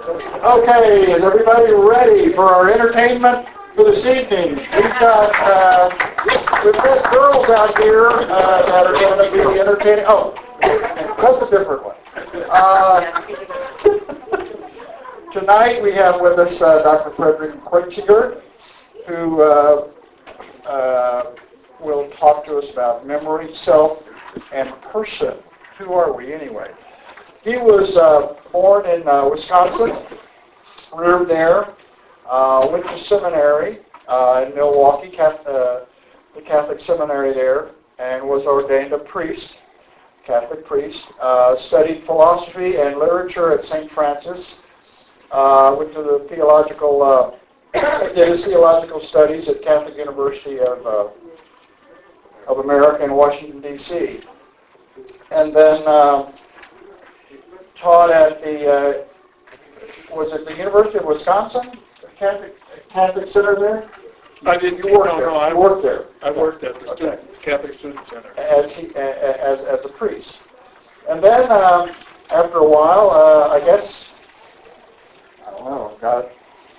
Okay, is everybody ready for our entertainment for this evening? We've got girls out here that are going to be entertaining. Oh, that's a different one. Tonight we have with us Dr. Frederick Quetzinger, who will talk to us about memory, self, and person. Who are we anyway? He was born in Wisconsin, reared there, went to seminary in Milwaukee, the Catholic seminary there, and was ordained a priest, Catholic priest. Studied philosophy and literature at St. Francis. Went to the did his theological studies at Catholic University of America in Washington, D.C. And then taught at the, was it the University of Wisconsin, Catholic Center there? I didn't. You worked there. I worked there. I worked at the Catholic Student Center as a priest. And then after a while, I guess, I don't know, God.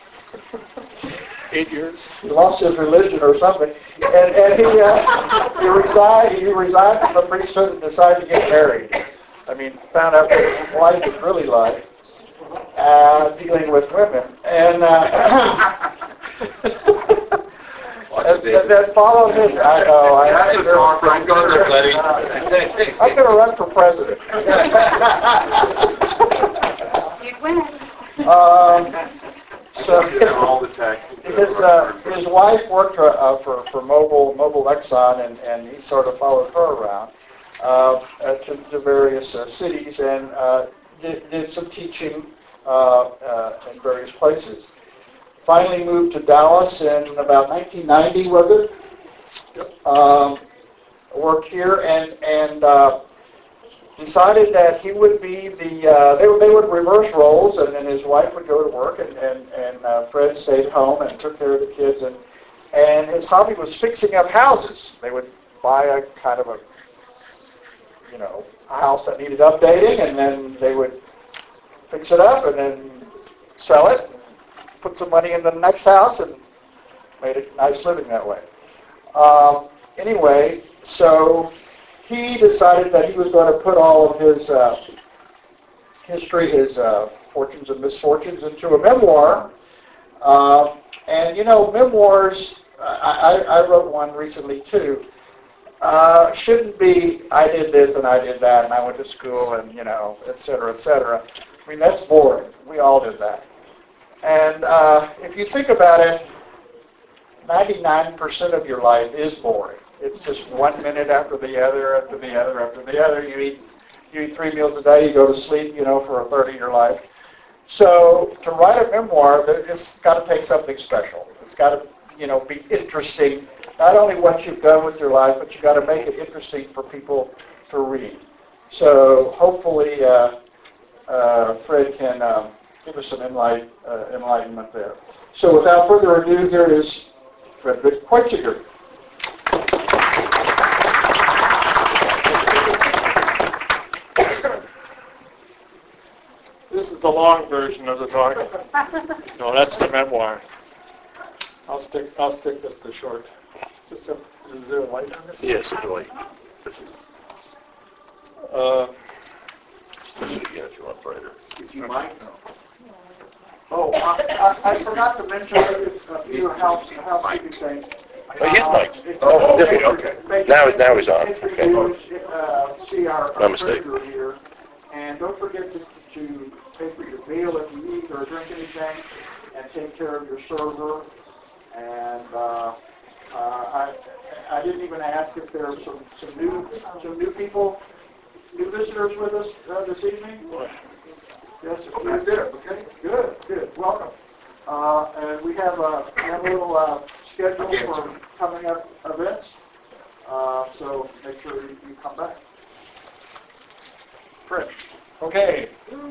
8 years. He lost his religion or something, and he resigned from the priesthood and decided to get married. I mean, found out what life is really like, dealing with women, and that followed his. I know. Go there, buddy. I'm going to run for president. You'd win. So all the taxes. his wife worked for Mobile Exxon, and he sort of followed her around to various cities and did some teaching in various places. Finally moved to Dallas in about 1990, was it? Worked here and decided that he would be they would reverse roles, and then his wife would go to work, and Fred stayed home and took care of the kids, and his hobby was fixing up houses. They would buy a kind of a house that needed updating, and then they would fix it up and then sell it, put some money in the next house, and made a nice living that way. Anyway, so he decided that he was going to put all of his history, his fortunes and misfortunes, into a memoir. And memoirs, I wrote one recently too, shouldn't be, I did this and I did that and I went to school and, et cetera, et cetera. I mean, that's boring. We all did that. And if you think about it, 99% of your life is boring. It's just 1 minute after the other, after the other, after the other. You eat 3 meals a day, you go to sleep, for a third of your life. So to write a memoir, it's got to take something special. It's got to, be interesting. Not only what you've done with your life, but you've got to make it interesting for people to read. So hopefully Fred can give us some enlightenment there. So without further ado, here is Frederick Quetzinger. This is the long version of the talk. No, that's the memoir. I'll stick with the short. Is there a light on this? Yes, it's light. Yeah, if you want brighter. If you might. Oh, I forgot to mention your housekeeping thing. Oh, his mic. Oh, okay. Now he's on. Okay. See our My mistake. treasurer here. And don't forget to pay for your meal if you eat or drink anything, and take care of your server. And I didn't even ask if there are some new people, new visitors with us this evening. Yes, you're there. Okay, good. Welcome. And we have a little schedule for coming up events. So make sure you come back. Fred. Okay.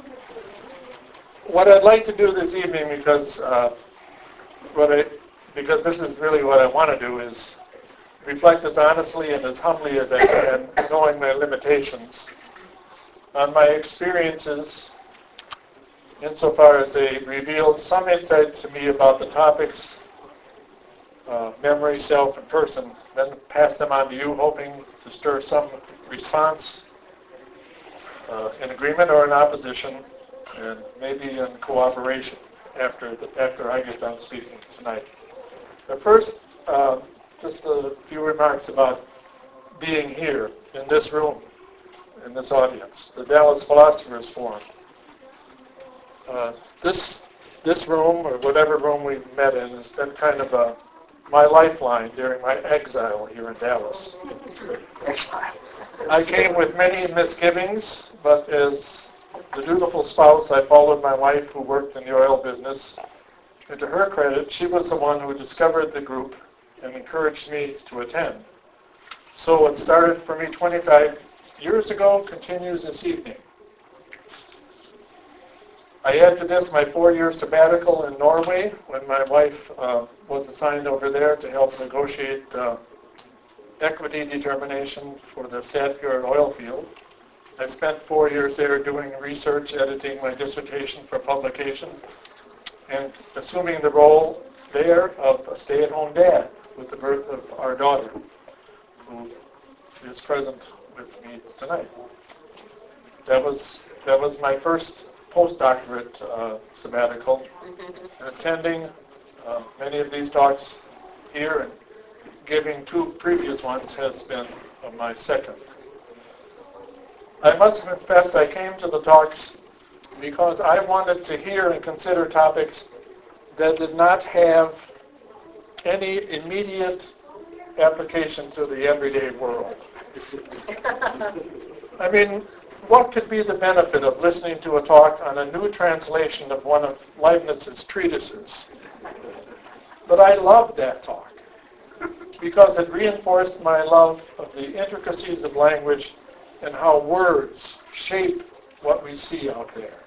What I'd like to do this evening, because this is really what I want to do, is reflect as honestly and as humbly as I can, knowing my limitations, on my experiences insofar as they revealed some insights to me about the topics, memory, self, and person, then pass them on to you, hoping to stir some response in agreement or in opposition, and maybe in cooperation after I get done speaking tonight. But first, just a few remarks about being here in this room, in this audience, the Dallas Philosophers Forum. This room, or whatever room we've met in, has been kind of my lifeline during my exile here in Dallas. I came with many misgivings, but as the dutiful spouse, I followed my wife who worked in the oil business. And to her credit, she was the one who discovered the group and encouraged me to attend. So what started for me 25 years ago continues this evening. I add to this my 4-year sabbatical in Norway when my wife was assigned over there to help negotiate equity determination for the Statfjord oil field. I spent 4 years there doing research, editing my dissertation for publication, and assuming the role there of a stay-at-home dad with the birth of our daughter, who is present with me tonight. That was my first postdoctorate sabbatical. And attending many of these talks here and giving 2 previous ones has been my second. I must confess I came to the talks because I wanted to hear and consider topics that did not have any immediate application to the everyday world. I mean, what could be the benefit of listening to a talk on a new translation of one of Leibniz's treatises? But I loved that talk because it reinforced my love of the intricacies of language and how words shape what we see out there.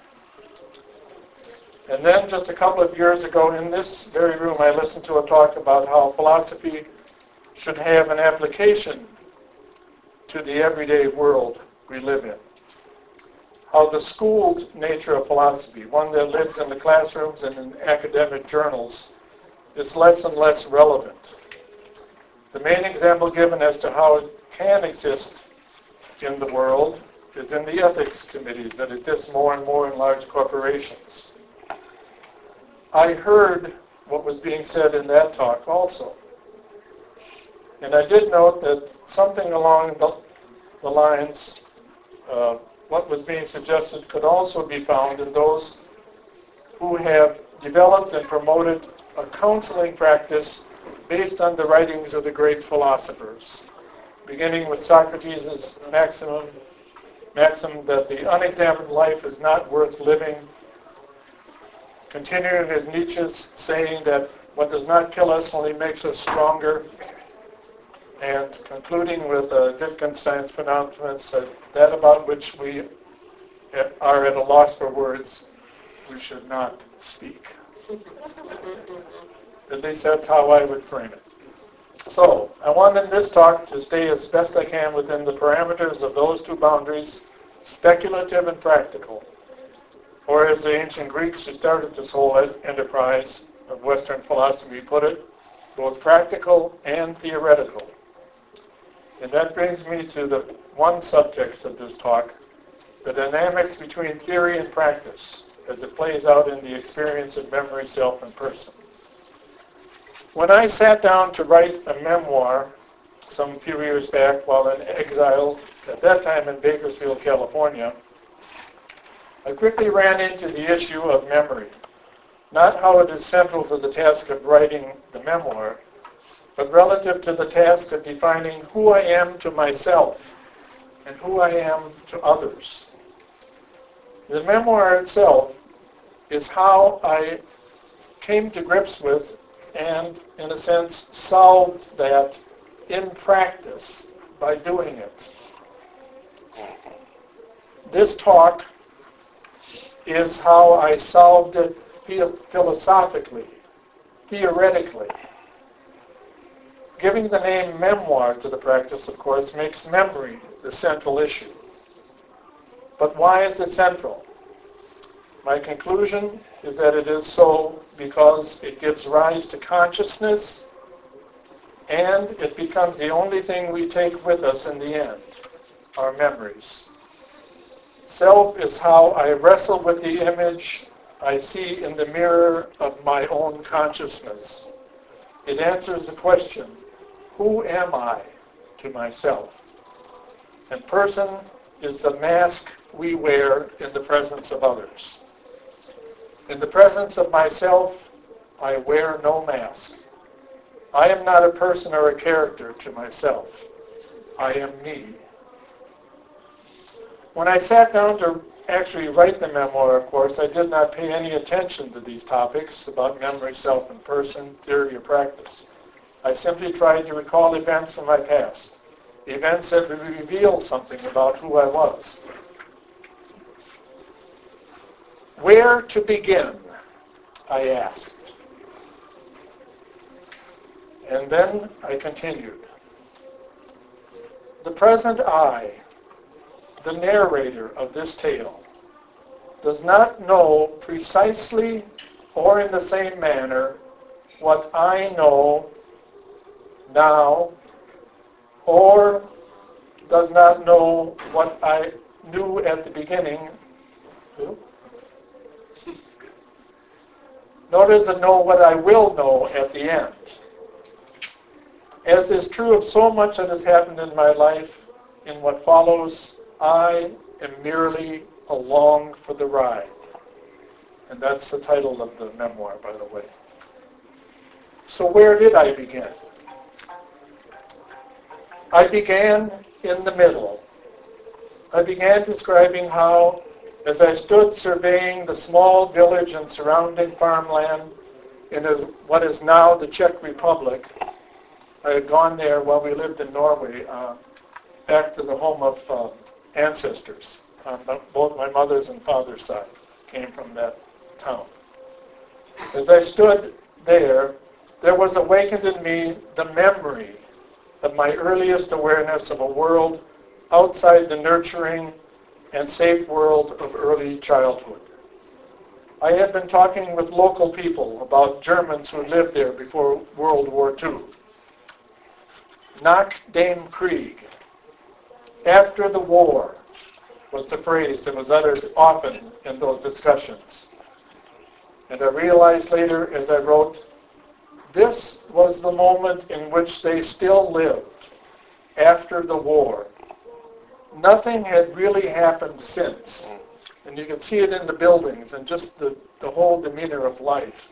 And then just a couple of years ago in this very room, I listened to a talk about how philosophy should have an application to the everyday world we live in. How the schooled nature of philosophy, one that lives in the classrooms and in academic journals, is less and less relevant. The main example given as to how it can exist in the world is in the ethics committees that exist more and more in large corporations. I heard what was being said in that talk also. And I did note that something along the lines what was being suggested could also be found in those who have developed and promoted a counseling practice based on the writings of the great philosophers, beginning with Socrates' maxim that the unexamined life is not worth living, continuing with Nietzsche's saying that what does not kill us only makes us stronger, and concluding with Wittgenstein's pronouncements that about which we are at a loss for words, we should not speak. At least that's how I would frame it. So, I want in this talk to stay as best I can within the parameters of those 2 boundaries, speculative and practical. Or as the ancient Greeks who started this whole enterprise of Western philosophy put it, both practical and theoretical. And that brings me to the one subject of this talk, the dynamics between theory and practice as it plays out in the experience of memory, self, and person. When I sat down to write a memoir some few years back while in exile, at that time in Bakersfield, California, I quickly ran into the issue of memory. Not how it is central to the task of writing the memoir, but relative to the task of defining who I am to myself and who I am to others. The memoir itself is how I came to grips with and, in a sense, solved that in practice by doing it. This talk is how I solved it philosophically, theoretically. Giving the name memoir to the practice, of course, makes memory the central issue. But why is it central? My conclusion is that it is so because it gives rise to consciousness, and it becomes the only thing we take with us in the end, our memories. Self is how I wrestle with the image I see in the mirror of my own consciousness. It answers the question, who am I to myself? And person is the mask we wear in the presence of others. In the presence of myself, I wear no mask. I am not a person or a character to myself. I am me. When I sat down to actually write the memoir, of course, I did not pay any attention to these topics about memory, self, and person, theory, or practice. I simply tried to recall events from my past, events that would reveal something about who I was. Where to begin, I asked. And then I continued. The present I, the narrator of this tale, does not know precisely or in the same manner what I know now, or does not know what I knew at the beginning, nor does it know what I will know at the end. As is true of so much that has happened in my life, in what follows, I am merely along for the ride. And that's the title of the memoir, by the way. So where did I begin? I began in the middle. I began describing how, as I stood surveying the small village and surrounding farmland in what is now the Czech Republic, I had gone there while we lived in Norway, back to the home of ancestors. Both my mother's and father's side came from that town. As I stood there was awakened in me the memory of my earliest awareness of a world outside the nurturing and safe world of early childhood. I had been talking with local people about Germans who lived there before World War II. Nach dem Krieg, after the war, was the phrase that was uttered often in those discussions. And I realized later as I wrote, this was the moment in which they still lived after the war. Nothing had really happened since. And you can see it in the buildings and just the whole demeanor of life.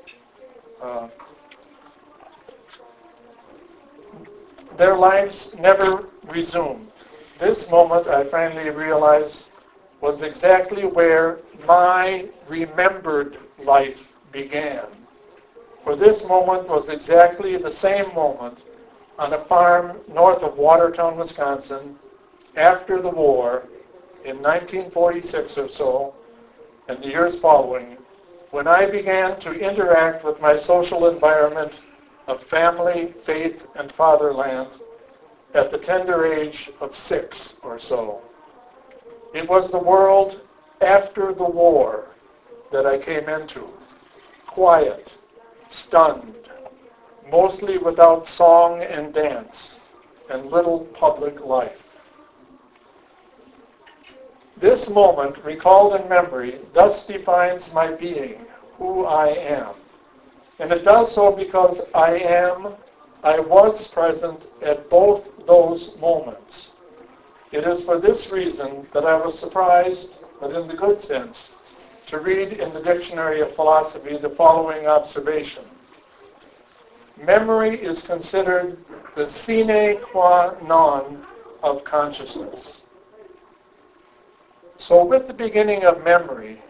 Their lives never resumed. This moment, I finally realized, was exactly where my remembered life began. For this moment was exactly the same moment on a farm north of Watertown, Wisconsin, after the war, in 1946 or so, and the years following, when I began to interact with my social environment of family, faith, and fatherland at the tender age of 6 or so. It was the world after the war that I came into, quiet, stunned, mostly without song and dance, and little public life. This moment, recalled in memory, thus defines my being, who I am. And it does so because I was present at both those moments. It is for this reason that I was surprised, but in the good sense, to read in the Dictionary of Philosophy the following observation. Memory is considered the sine qua non of consciousness. So with the beginning of memory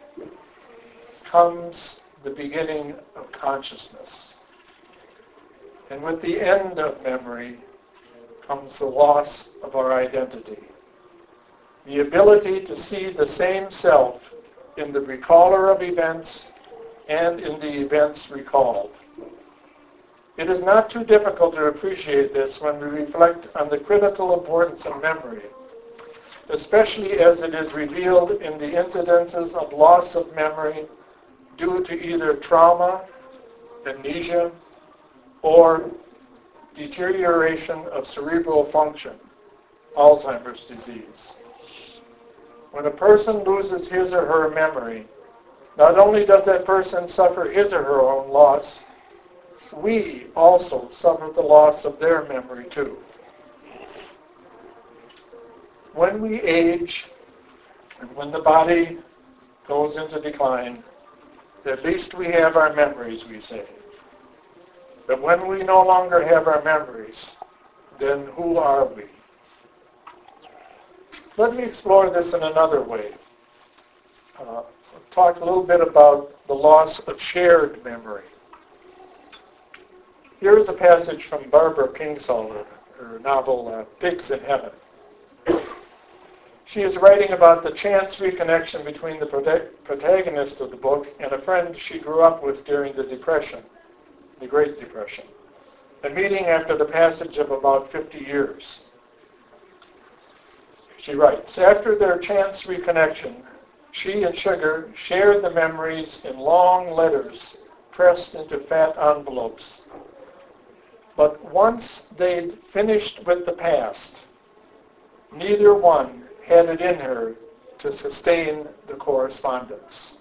comes the beginning of consciousness. And with the end of memory comes the loss of our identity. The ability to see the same self in the recaller of events and in the events recalled. It is not too difficult to appreciate this when we reflect on the critical importance of memory. especially as it is revealed in the incidences of loss of memory due to either trauma, amnesia, or deterioration of cerebral function, Alzheimer's disease. When a person loses his or her memory, not only does that person suffer his or her own loss, we also suffer the loss of their memory too. When we age, and when the body goes into decline, at least we have our memories, we say. But when we no longer have our memories, then who are we? Let me explore this in another way. Talk a little bit about the loss of shared memory. Here's a passage from Barbara Kingsolver, her novel Pigs in Heaven. She is writing about the chance reconnection between the protagonist of the book and a friend she grew up with during the Depression, the Great Depression, a meeting after the passage of about 50 years. She writes, after their chance reconnection, she and Sugar shared the memories in long letters pressed into fat envelopes. But once they'd finished with the past, neither one had it in her to sustain the correspondence.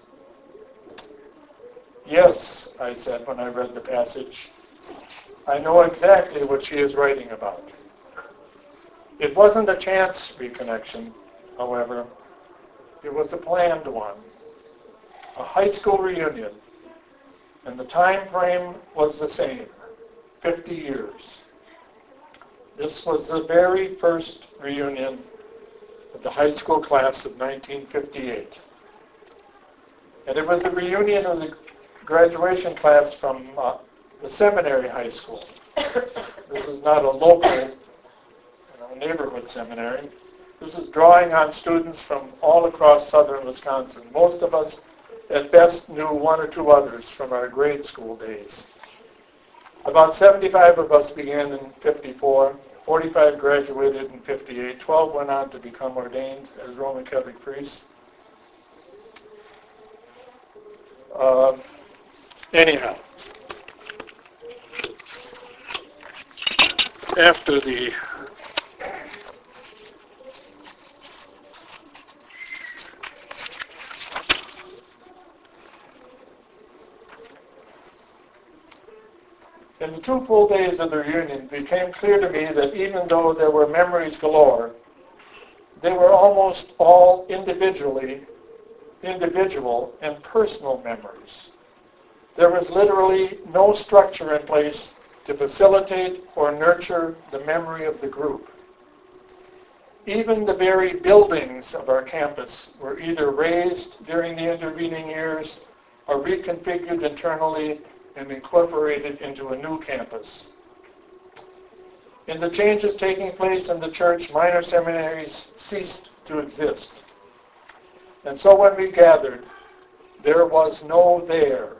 Yes, I said when I read the passage, I know exactly what she is writing about. It wasn't a chance reconnection, however. It was a planned one, a high school reunion, and the time frame was the same, 50 years. This was the very first reunion of the high school class of 1958. And it was the reunion of the graduation class from the seminary high school. This is not a local neighborhood seminary. This is drawing on students from all across southern Wisconsin. Most of us at best knew one or two others from our grade school days. About 75 of us began in 54, 45 graduated in 58, 12 went on to become ordained as Roman Catholic priests. Anyhow, after the in the 2 full days of the reunion, it became clear to me that even though there were memories galore, they were almost all individual and personal memories. There was literally no structure in place to facilitate or nurture the memory of the group. Even the very buildings of our campus were either razed during the intervening years or reconfigured internally and incorporated into a new campus. In the changes taking place in the church, minor seminaries ceased to exist. And so when we gathered, there was no there.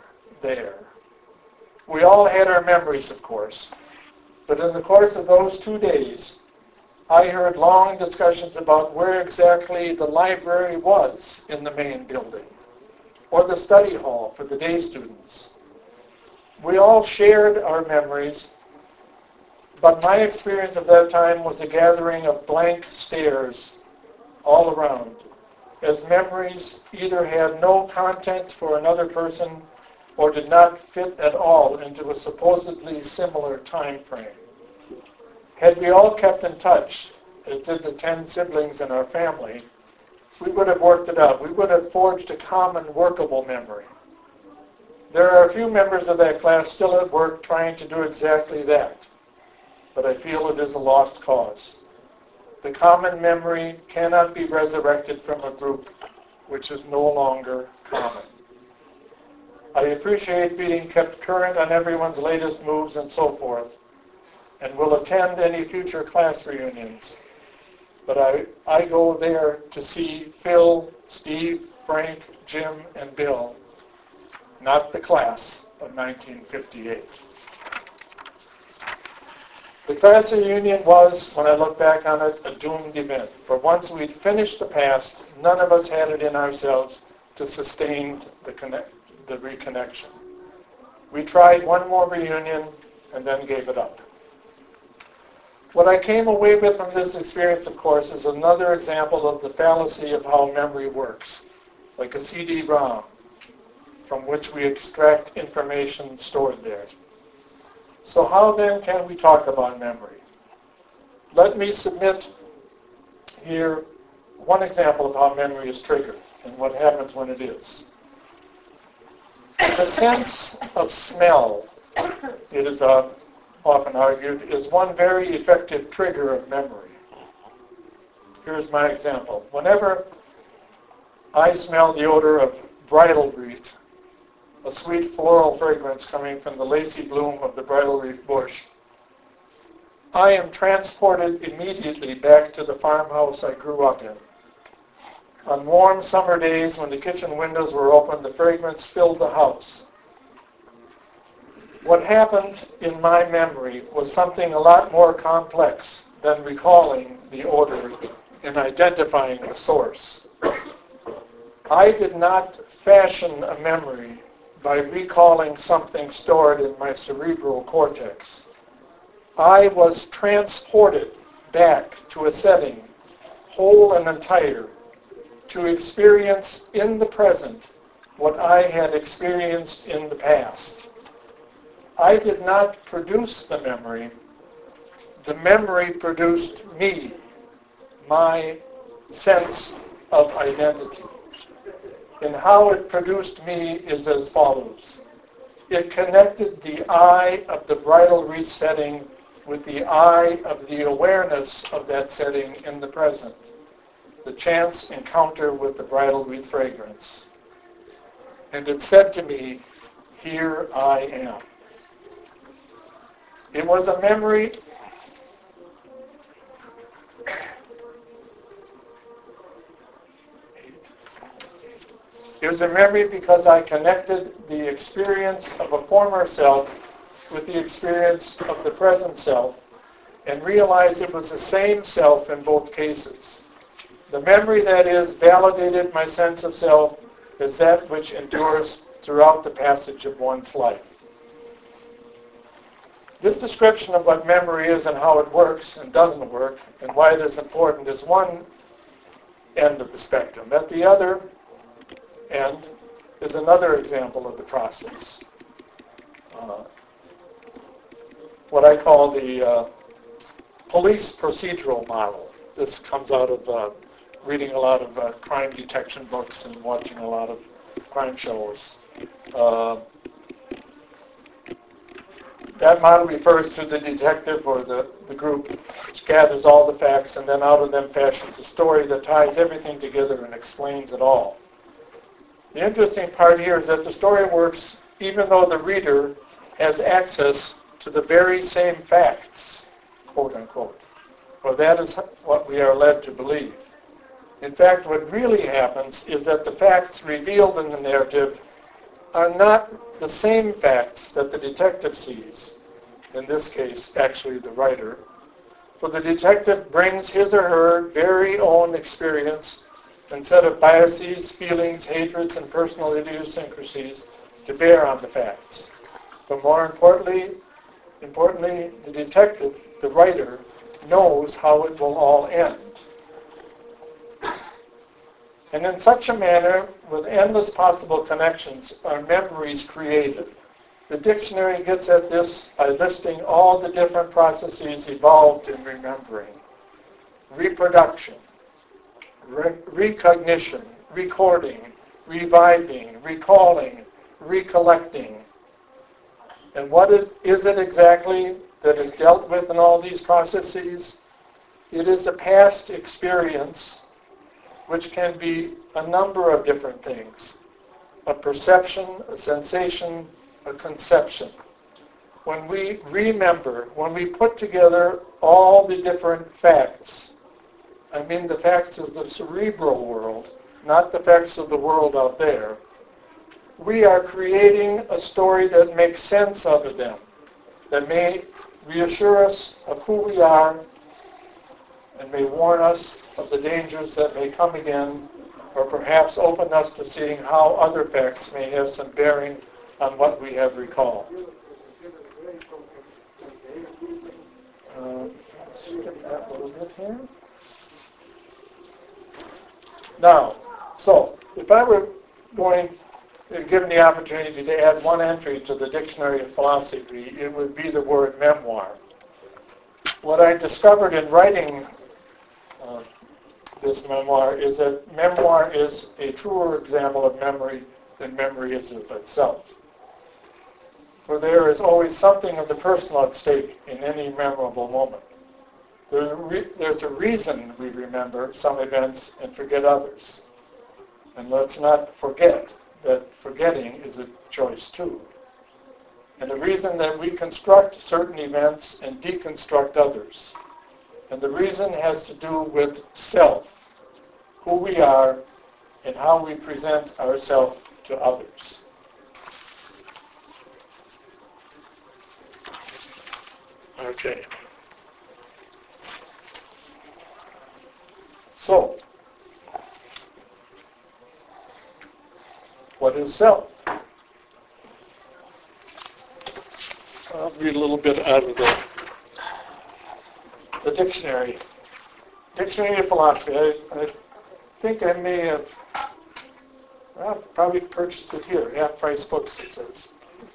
We all had our memories, of course, but in the course of those 2 days, I heard long discussions about where exactly the library was in the main building, or the study hall for the day students. We all shared our memories, but my experience of that time was a gathering of blank stares all around, as memories either had no content for another person or did not fit at all into a supposedly similar time frame. Had we all kept in touch, as did the 10 siblings in our family, we would have worked it out. We would have forged a common workable memory. There are a few members of that class still at work trying to do exactly that, but I feel it is a lost cause. The common memory cannot be resurrected from a group which is no longer common. I appreciate being kept current on everyone's latest moves and so forth, and will attend any future class reunions. But I go there to see Phil, Steve, Frank, Jim, and Bill, not the class of 1958. The class reunion was, when I look back on it, a doomed event. For once we'd finished the past, none of us had it in ourselves to sustain the reconnection. We tried one more reunion and then gave it up. What I came away with from this experience, of course, is another example of the fallacy of how memory works, like a CD-ROM, from which we extract information stored there. So how then can we talk about memory? Let me submit here one example of how memory is triggered and what happens when it is. The sense of smell, it is often argued, is one very effective trigger of memory. Here's my example. Whenever I smell the odor of bridal wreath, a sweet floral fragrance coming from the lacy bloom of the bridal wreath bush, I am transported immediately back to the farmhouse I grew up in. On warm summer days when the kitchen windows were open, the fragrance filled the house. What happened in my memory was something a lot more complex than recalling the odor and identifying the source. I did not fashion a memory by recalling something stored in my cerebral cortex. I was transported back to a setting, whole and entire, to experience in the present what I had experienced in the past. I did not produce the memory. The memory produced me, my sense of identity. And how it produced me is as follows. It connected the I of the bridal wreath setting with the I of the awareness of that setting in the present, the chance encounter with the bridal wreath fragrance. And it said to me, here I am. It was a memory because I connected the experience of a former self with the experience of the present self and realized it was the same self in both cases. The memory, that is, validated my sense of self as that which endures throughout the passage of one's life. This description of what memory is and how it works and doesn't work and why it is important is one end of the spectrum. At the other end is another example of the process. What I call the police procedural model. This comes out of reading a lot of crime detection books and watching a lot of crime shows. That model refers to the detective or the group which gathers all the facts and then out of them fashions a story that ties everything together and explains it all. The interesting part here is that the story works even though the reader has access to the very same facts, quote unquote, or that is what we are led to believe. In fact, what really happens is that the facts revealed in the narrative are not the same facts that the detective sees, in this case, actually the writer, for the detective brings his or her very own experience and set of biases, feelings, hatreds, and personal idiosyncrasies to bear on the facts. But more importantly, the detective, the writer, knows how it will all end. And in such a manner, with endless possible connections, are memories created. The dictionary gets at this by listing all the different processes involved in remembering. Reproduction, recognition, recording, reviving, recalling, recollecting. And what is it exactly that is dealt with in all these processes? It is a past experience which can be a number of different things. A perception, a sensation, a conception. When we remember, when we put together all the different facts, I mean the facts of the cerebral world, not the facts of the world out there, we are creating a story that makes sense of them, that reassure us of who we are, and may warn us of the dangers that may come again, or perhaps open us to seeing how other facts may have some bearing on what we have recalled. Skip that little bit here. Now, so if I were going, given the opportunity to add one entry to the Dictionary of Philosophy, it would be the word memoir. What I discovered in writing this memoir is that memoir is a truer example of memory than memory is of itself. For there is always something of the personal at stake in any memorable moment. There's a reason we remember some events and forget others. And let's not forget that forgetting is a choice too. And the reason that we construct certain events and deconstruct others. And the reason has to do with self, who we are, and how we present ourselves to others. Okay. So, what is self? I'll read a little bit out of the dictionary. Dictionary of Philosophy. I think I may have probably purchased it here. Half Price Books, it says.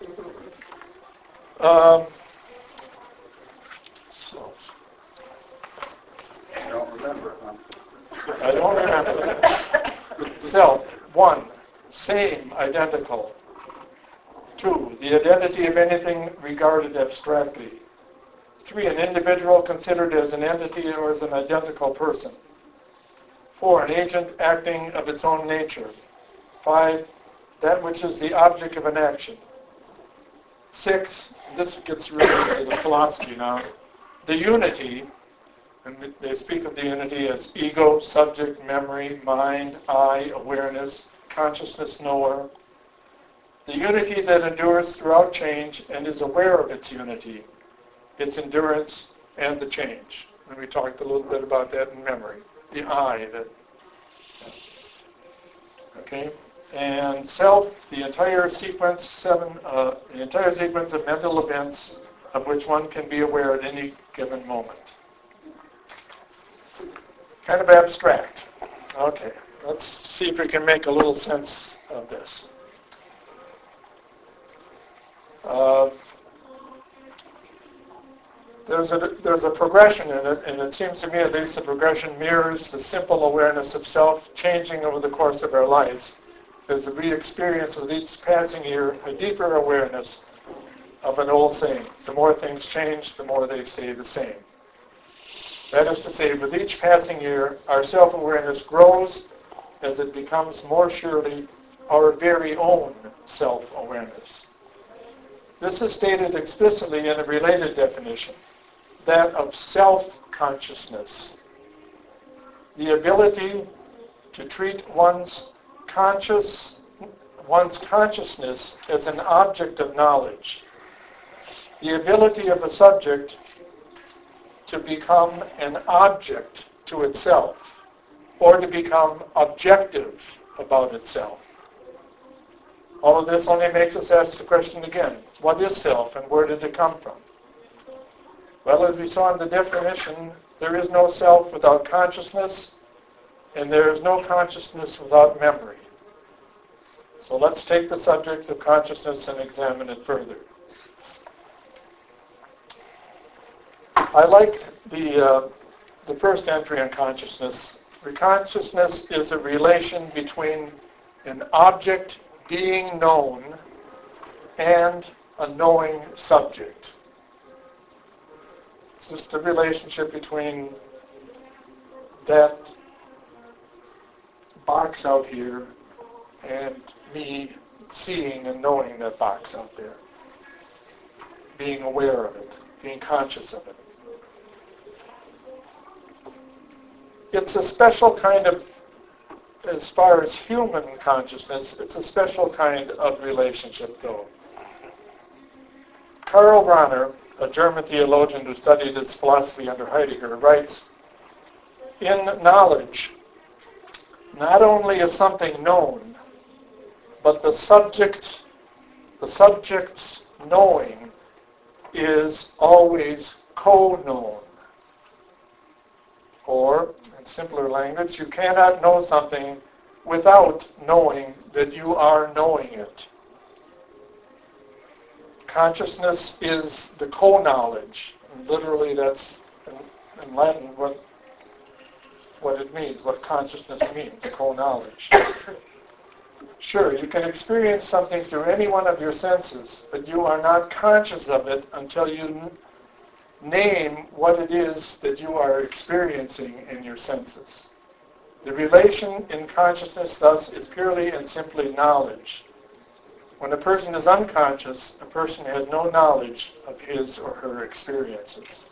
I don't remember, huh? I don't remember. Self. 1. Same, identical. 2. The identity of anything regarded abstractly. 3. An individual considered as an entity or as an identical person. 4. An agent acting of its own nature. 5. That which is the object of an action. 6. This gets really into the philosophy now. The unity, and they speak of the unity as ego, subject, memory, mind, I, awareness, consciousness, knower. The unity that endures throughout change and is aware of its unity, its endurance, and the change. And we talked a little bit about that in memory. The I, okay? And self, the entire sequence, the entire sequence of mental events of which one can be aware at any given moment. Kind of abstract. Okay, let's see if we can make a little sense of this. There's a progression in it, and it seems to me at least the progression mirrors the simple awareness of self changing over the course of our lives as we experience with each passing year a deeper awareness of an old saying. The more things change, the more they stay the same. That is to say, with each passing year, our self-awareness grows as it becomes more surely our very own self-awareness. This is stated explicitly in a related definition, that of self-consciousness. The ability to treat one's consciousness as an object of knowledge. The ability of a subject to become an object to itself, or to become objective about itself. All of this only makes us ask the question again, what is self and where did it come from? Well, as we saw in the definition, there is no self without consciousness, and there is no consciousness without memory. So let's take the subject of consciousness and examine it further. I like the first entry on consciousness. Consciousness is a relation between an object being known and a knowing subject. It's just a relationship between that box out here and me seeing and knowing that box out there. Being aware of it, being conscious of it. It's a special kind of, as far as human consciousness, it's a special kind of relationship though. Karl Rahner, a German theologian who studied his philosophy under Heidegger, writes, in knowledge, not only is something known, but the subject's knowing is always co-known. Or, in simpler language, you cannot know something without knowing that you are knowing it. Consciousness is the co-knowledge. And literally, that's in Latin what it means, what consciousness means, co-knowledge. Sure, you can experience something through any one of your senses, but you are not conscious of it until you name what it is that you are experiencing in your senses. The relation in consciousness, thus, is purely and simply knowledge. When a person is unconscious, a person has no knowledge of his or her experiences.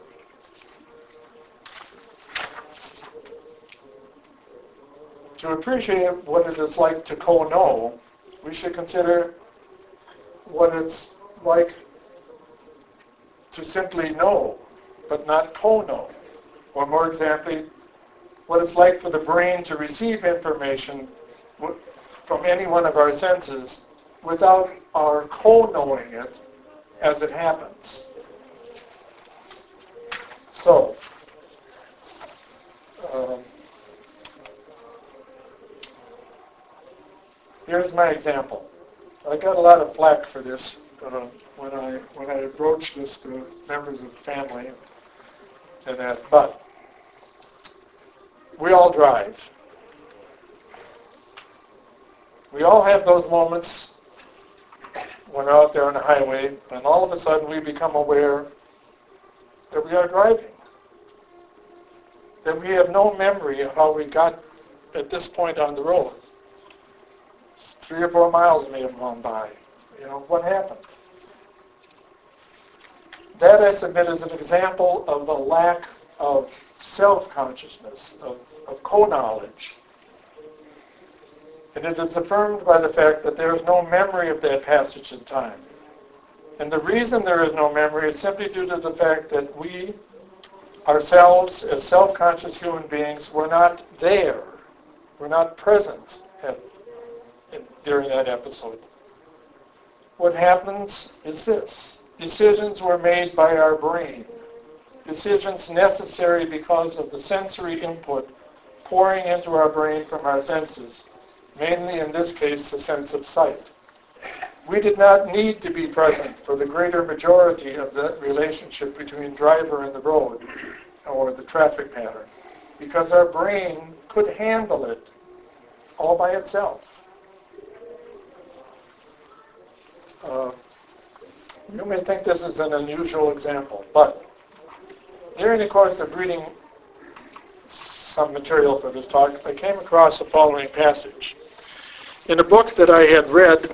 To appreciate what it is like to co-know, we should consider what it's like to simply know, but not co-know. Or more exactly, what it's like for the brain to receive information from any one of our senses without our co-knowing it as it happens. So, here's my example. I got a lot of flack for this when I broached this to members of the family and that, but we all drive. We all have those moments when we're out there on the highway, and all of a sudden we become aware that we are driving. That we have no memory of how we got at this point on the road. 3 or 4 miles may have gone by. You know, what happened? That, I submit, is an example of a lack of self-consciousness, of co-knowledge. And it is affirmed by the fact that there is no memory of that passage in time. And the reason there is no memory is simply due to the fact that we ourselves, as self-conscious human beings, were not there. We're not present during that episode. What happens is this. Decisions were made by our brain. Decisions necessary because of the sensory input pouring into our brain from our senses, mainly in this case the sense of sight. We did not need to be present for the greater majority of the relationship between driver and the road or the traffic pattern because our brain could handle it all by itself. You may think this is an unusual example, but during the course of reading some material for this talk, I came across the following passage. In a book that I had read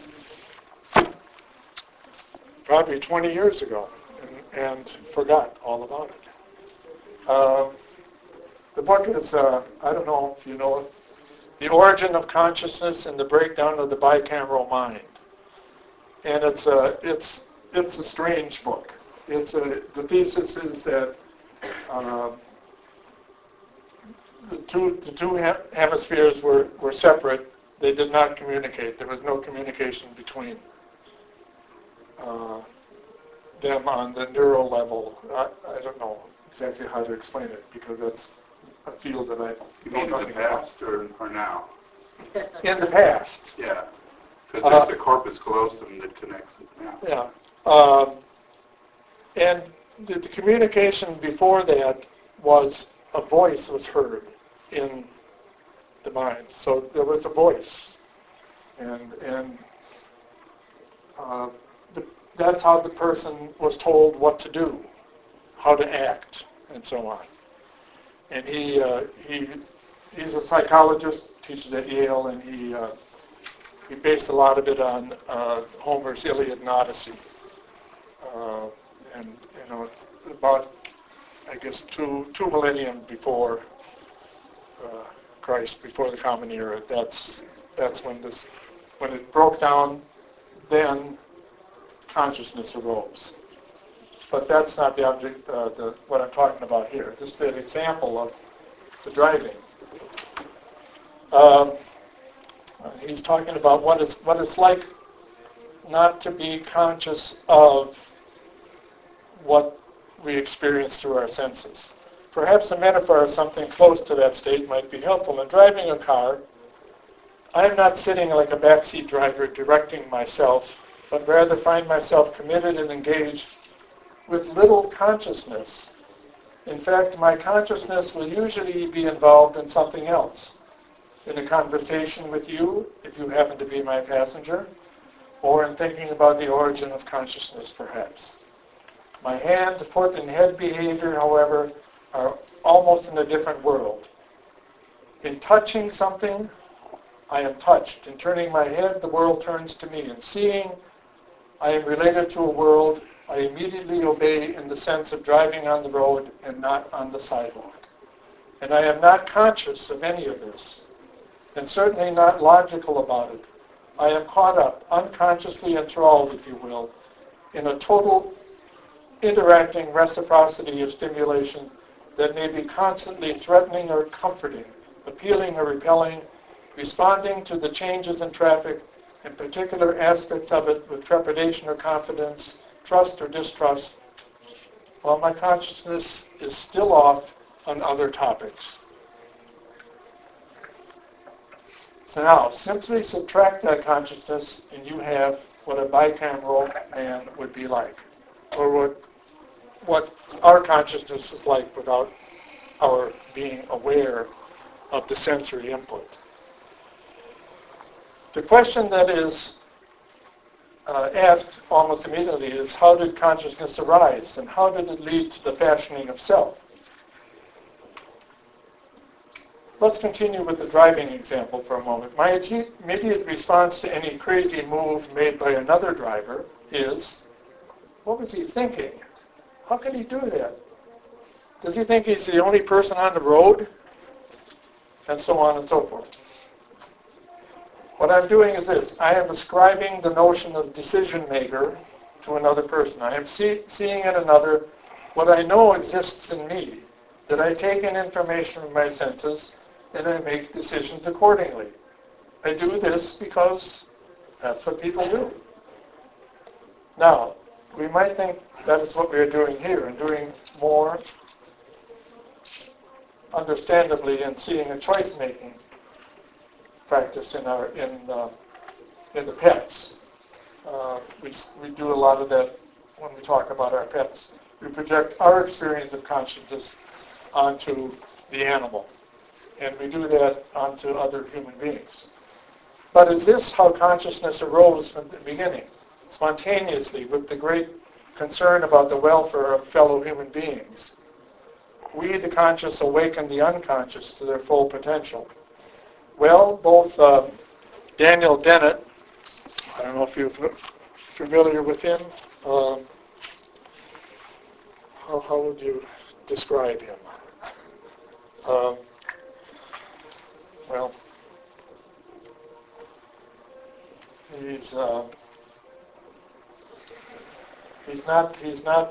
probably 20 years ago and forgot all about it. The book is, I don't know if you know it, The Origin of Consciousness and the Breakdown of the Bicameral Mind. And it's a strange book. The thesis is that the two hemispheres were separate. They did not communicate. There was no communication between them on the neural level. I don't know exactly how to explain it because that's a field that I don't know. In the past or now? In the past. Yeah, because there's the corpus callosum that connects it now. Yeah. And the communication before that was a voice was heard in the mind. So there was a voice. And that's how the person was told what to do, how to act, and so on. And he's a psychologist, teaches at Yale, and he based a lot of it on Homer's Iliad and Odyssey. And you know, about I guess two millennium before Christ, before the Common Era. That's when it broke down. Then consciousness arose. but that's not the object, what I'm talking about here. Just an example of the driving. He's talking about what it's like not to be conscious of what we experience through our senses. Perhaps a metaphor or something close to that state might be helpful. In driving a car, I'm not sitting like a backseat driver directing myself, but rather find myself committed and engaged with little consciousness. In fact, my consciousness will usually be involved in something else. In a conversation with you, if you happen to be my passenger, or in thinking about the origin of consciousness, perhaps. My hand, foot, and head behavior, however, are almost in a different world. In touching something, I am touched. In turning my head, the world turns to me. In seeing, I am related to a world I immediately obey in the sense of driving on the road and not on the sidewalk. And I am not conscious of any of this, and certainly not logical about it. I am caught up, unconsciously enthralled, if you will, in a total interacting reciprocity of stimulation that may be constantly threatening or comforting, appealing or repelling, responding to the changes in traffic and particular aspects of it with trepidation or confidence, trust or distrust, while my consciousness is still off on other topics. So now, simply subtract that consciousness and you have what a bicameral man would be like, or what our consciousness is like without our being aware of the sensory input. The question that is asked almost immediately is, how did consciousness arise, and how did it lead to the fashioning of self? Let's continue with the driving example for a moment. My immediate response to any crazy move made by another driver is, what was he thinking? How could he do that? Does he think he's the only person on the road? And so on and so forth. What I'm doing is this. I am ascribing the notion of decision maker to another person. I am seeing in another what I know exists in me, that I take in information from my senses and I make decisions accordingly. I do this because that's what people do. Now, we might think that is what we're doing here, and doing more understandably and seeing a choice-making practice in the pets. We do a lot of that when we talk about our pets. We project our experience of consciousness onto the animal, and we do that onto other human beings. But is this how consciousness arose from the beginning? Spontaneously, with the great concern about the welfare of fellow human beings. We, the conscious, awaken the unconscious to their full potential. Well, both Daniel Dennett, I don't know if you're familiar with him, how would you describe him? Well, he's not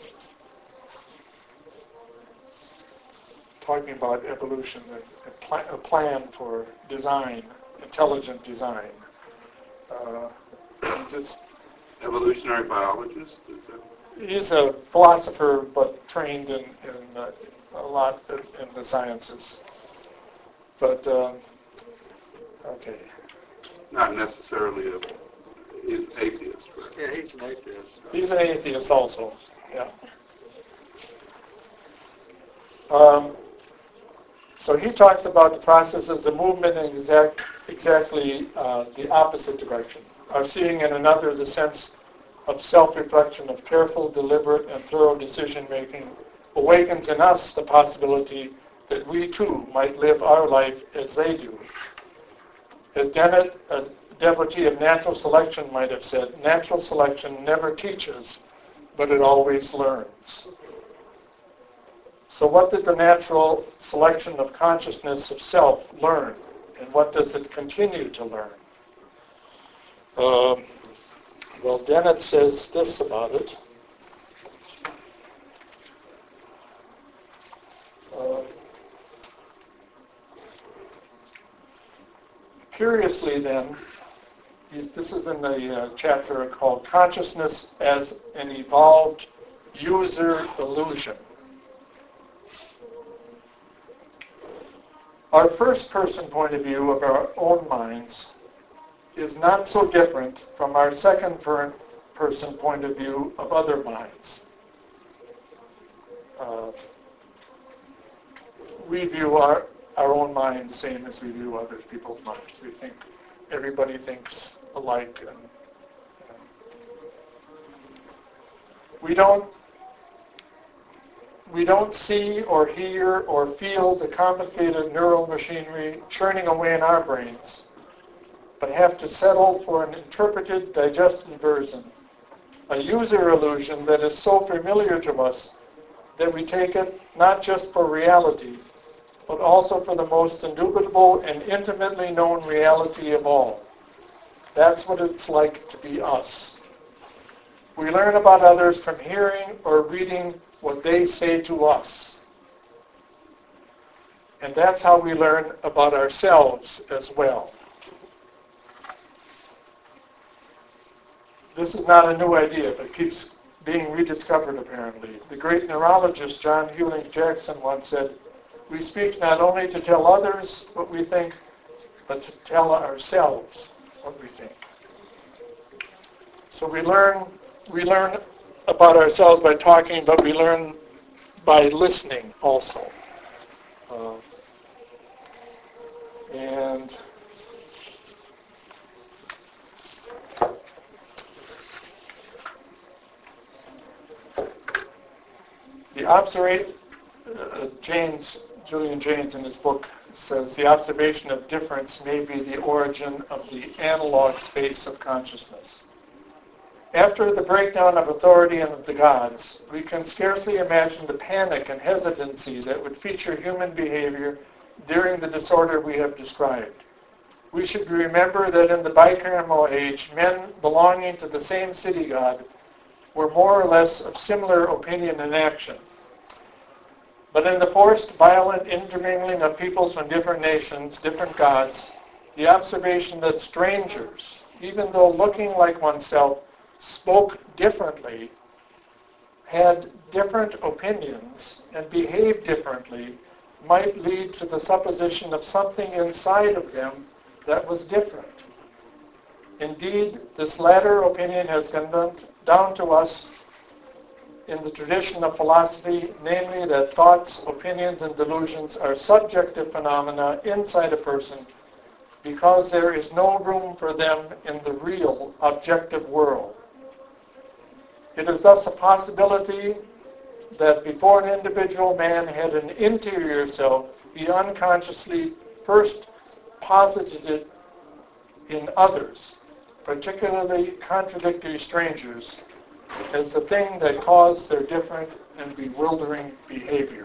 talking about evolution, a plan for design, intelligent design. Just Evolutionary biologist? Is that? he's a philosopher, but trained in a lot in the sciences. But okay. Not necessarily he's an atheist, right? Yeah, he's an atheist. He's an atheist also. Yeah. So he talks about the process as a movement in exactly the opposite direction. Our seeing in another the sense of self-reflection, of careful, deliberate, and thorough decision-making awakens in us the possibility that we too might live our life as they do. As Dennett, a devotee of natural selection, might have said, natural selection never teaches, but it always learns. So what did the natural selection of consciousness of self learn? And what does it continue to learn? Well, Dennett says this about it. Curiously then, this is in the chapter called Consciousness as an Evolved User Illusion. Our first-person point of view of our own minds is not so different from our second-person point of view of other minds. We view our own mind the same as we view other people's minds. We think everybody thinks alike, and we don't see or hear or feel the complicated neural machinery churning away in our brains, but have to settle for an interpreted, digested version, a user illusion that is so familiar to us that we take it not just for reality, but also for the most indubitable and intimately known reality of all. That's what it's like to be us. We learn about others from hearing or reading what they say to us. And that's how we learn about ourselves as well. This is not a new idea, but keeps being rediscovered apparently. The great neurologist John Hewlings Jackson once said, "We speak not only to tell others what we think, but to tell ourselves what we think." So we learn about ourselves by talking, but we learn by listening also. And the Julian Jaynes in his book says the observation of difference may be the origin of the analog space of consciousness. After the breakdown of authority and of the gods, we can scarcely imagine the panic and hesitancy that would feature human behavior during the disorder we have described. We should remember that in the bicameral age, men belonging to the same city god were more or less of similar opinion and action. But in the forced, violent intermingling of peoples from different nations, different gods, the observation that strangers, even though looking like oneself, spoke differently, had different opinions, and behaved differently, might lead to the supposition of something inside of them that was different. Indeed, this latter opinion has come down to us in the tradition of philosophy, namely that thoughts, opinions, and delusions are subjective phenomena inside a person because there is no room for them in the real, objective world. It is thus a possibility that before an individual man had an interior self, he unconsciously first posited it in others, particularly contradictory strangers, as the thing that caused their different and bewildering behavior.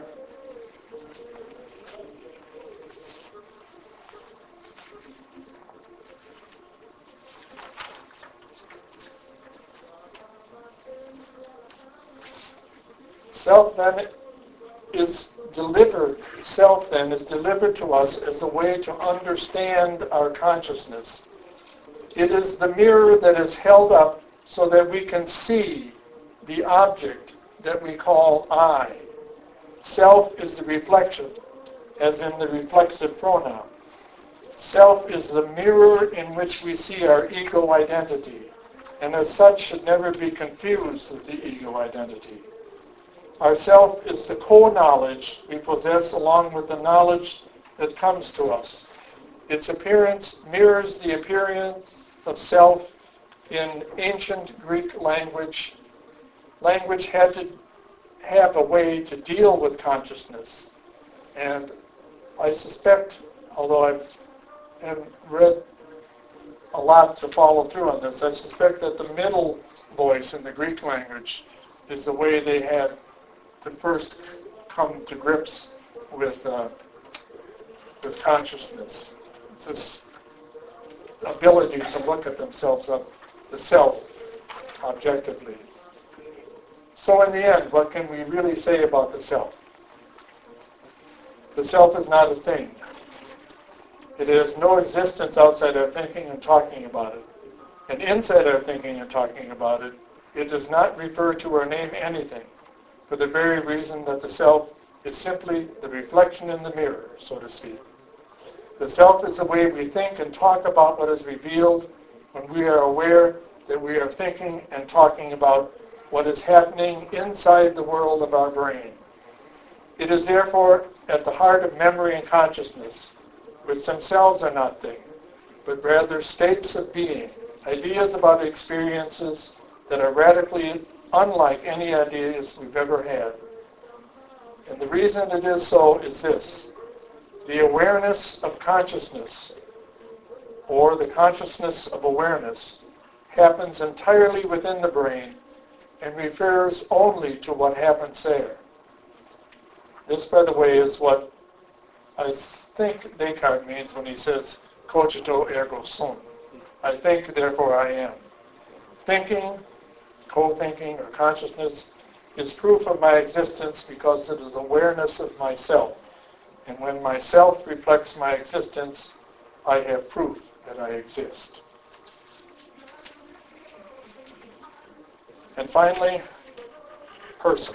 Self then is delivered to us as a way to understand our consciousness. It is the mirror that is held up so that we can see the object that we call I. Self is the reflection, as in the reflexive pronoun. Self is the mirror in which we see our ego identity, and as such should never be confused with the ego identity. Our self is the co-knowledge we possess along with the knowledge that comes to us. Its appearance mirrors the appearance of self in ancient Greek language. Language had to have a way to deal with consciousness. And I suspect, although I haven't read a lot to follow through on this, I suspect that the middle voice in the Greek language is the way they had to first come to grips with consciousness. It's this ability to look at themselves, the self, objectively. So in the end, what can we really say about the self? The self is not a thing. It has no existence outside our thinking and talking about it. And inside our thinking and talking about it, it does not refer to or name anything, for the very reason that the self is simply the reflection in the mirror, so to speak. The self is the way we think and talk about what is revealed when we are aware that we are thinking and talking about what is happening inside the world of our brain. It is therefore at the heart of memory and consciousness, which themselves are not things, but rather states of being, ideas about experiences that are radically unlike any ideas we've ever had. And the reason it is so is this: the awareness of consciousness, or the consciousness of awareness, happens entirely within the brain and refers only to what happens there. This, by the way, is what I think Descartes means when he says, cogito ergo sum. I think, therefore I am. Thinking, co-thinking, or consciousness is proof of my existence because it is awareness of myself. And when myself reflects my existence, I have proof that I exist. And finally, person,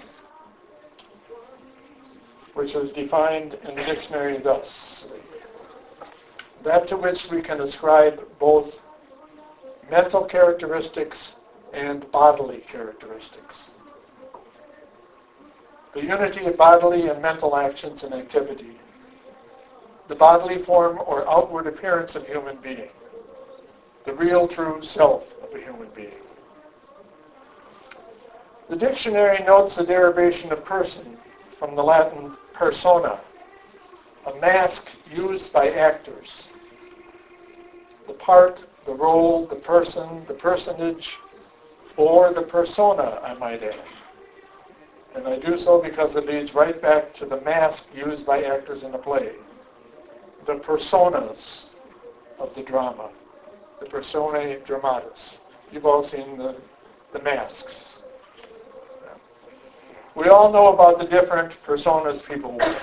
which is defined in the dictionary thus: that to which we can ascribe both mental characteristics and bodily characteristics. The unity of bodily and mental actions and activity. The bodily form or outward appearance of human being. The real true self of a human being. The dictionary notes the derivation of person from the Latin persona, a mask used by actors. The part, the role, the person, the personage, or the persona, I might add. And I do so because it leads right back to the mask used by actors in a play. The personas of the drama, the personae dramatis. You've all seen the masks. We all know about the different personas people wear.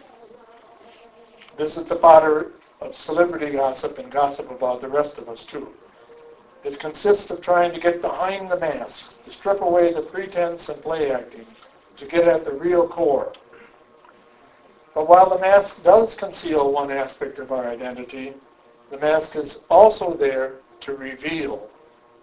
This is the fodder of celebrity gossip and gossip about the rest of us too. It consists of trying to get behind the mask, to strip away the pretense and play acting, to get at the real core. But while the mask does conceal one aspect of our identity, the mask is also there to reveal.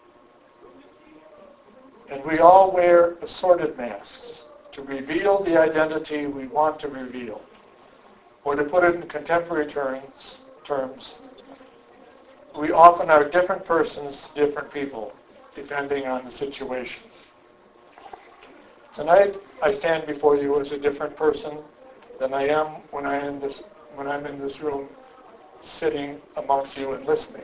And we all wear assorted masks to reveal the identity we want to reveal. Or to put it in contemporary terms, we often are different persons, different people, depending on the situation. Tonight, I stand before you as a different person than I am when I'm in this room, sitting amongst you and listening.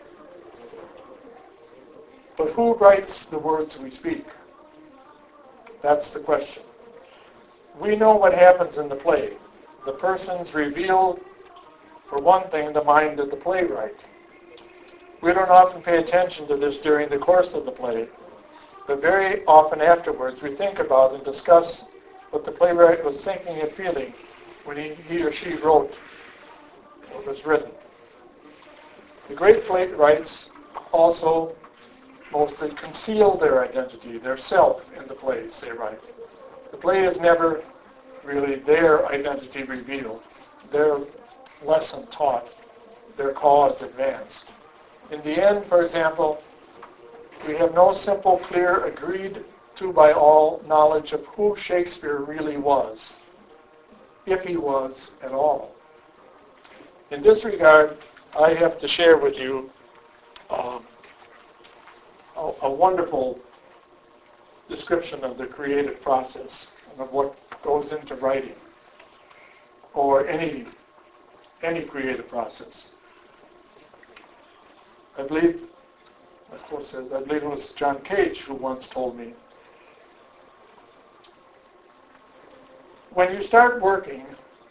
But who writes the words we speak? That's the question. We know what happens in the play. The persons reveal, for one thing, the mind of the playwright. We don't often pay attention to this during the course of the play, but very often afterwards we think about and discuss what the playwright was thinking and feeling when he or she wrote what was written. The great playwrights also mostly conceal their identity, their self, in the plays they write. The play is never really their identity revealed, their lesson taught, their cause advanced. In the end, for example, we have no simple, clear, agreed to by all knowledge of who Shakespeare really was, if he was at all. In this regard, I have to share with you a wonderful description of the creative process and of what goes into writing or any creative process. I believe it was John Cage who once told me, when you start working,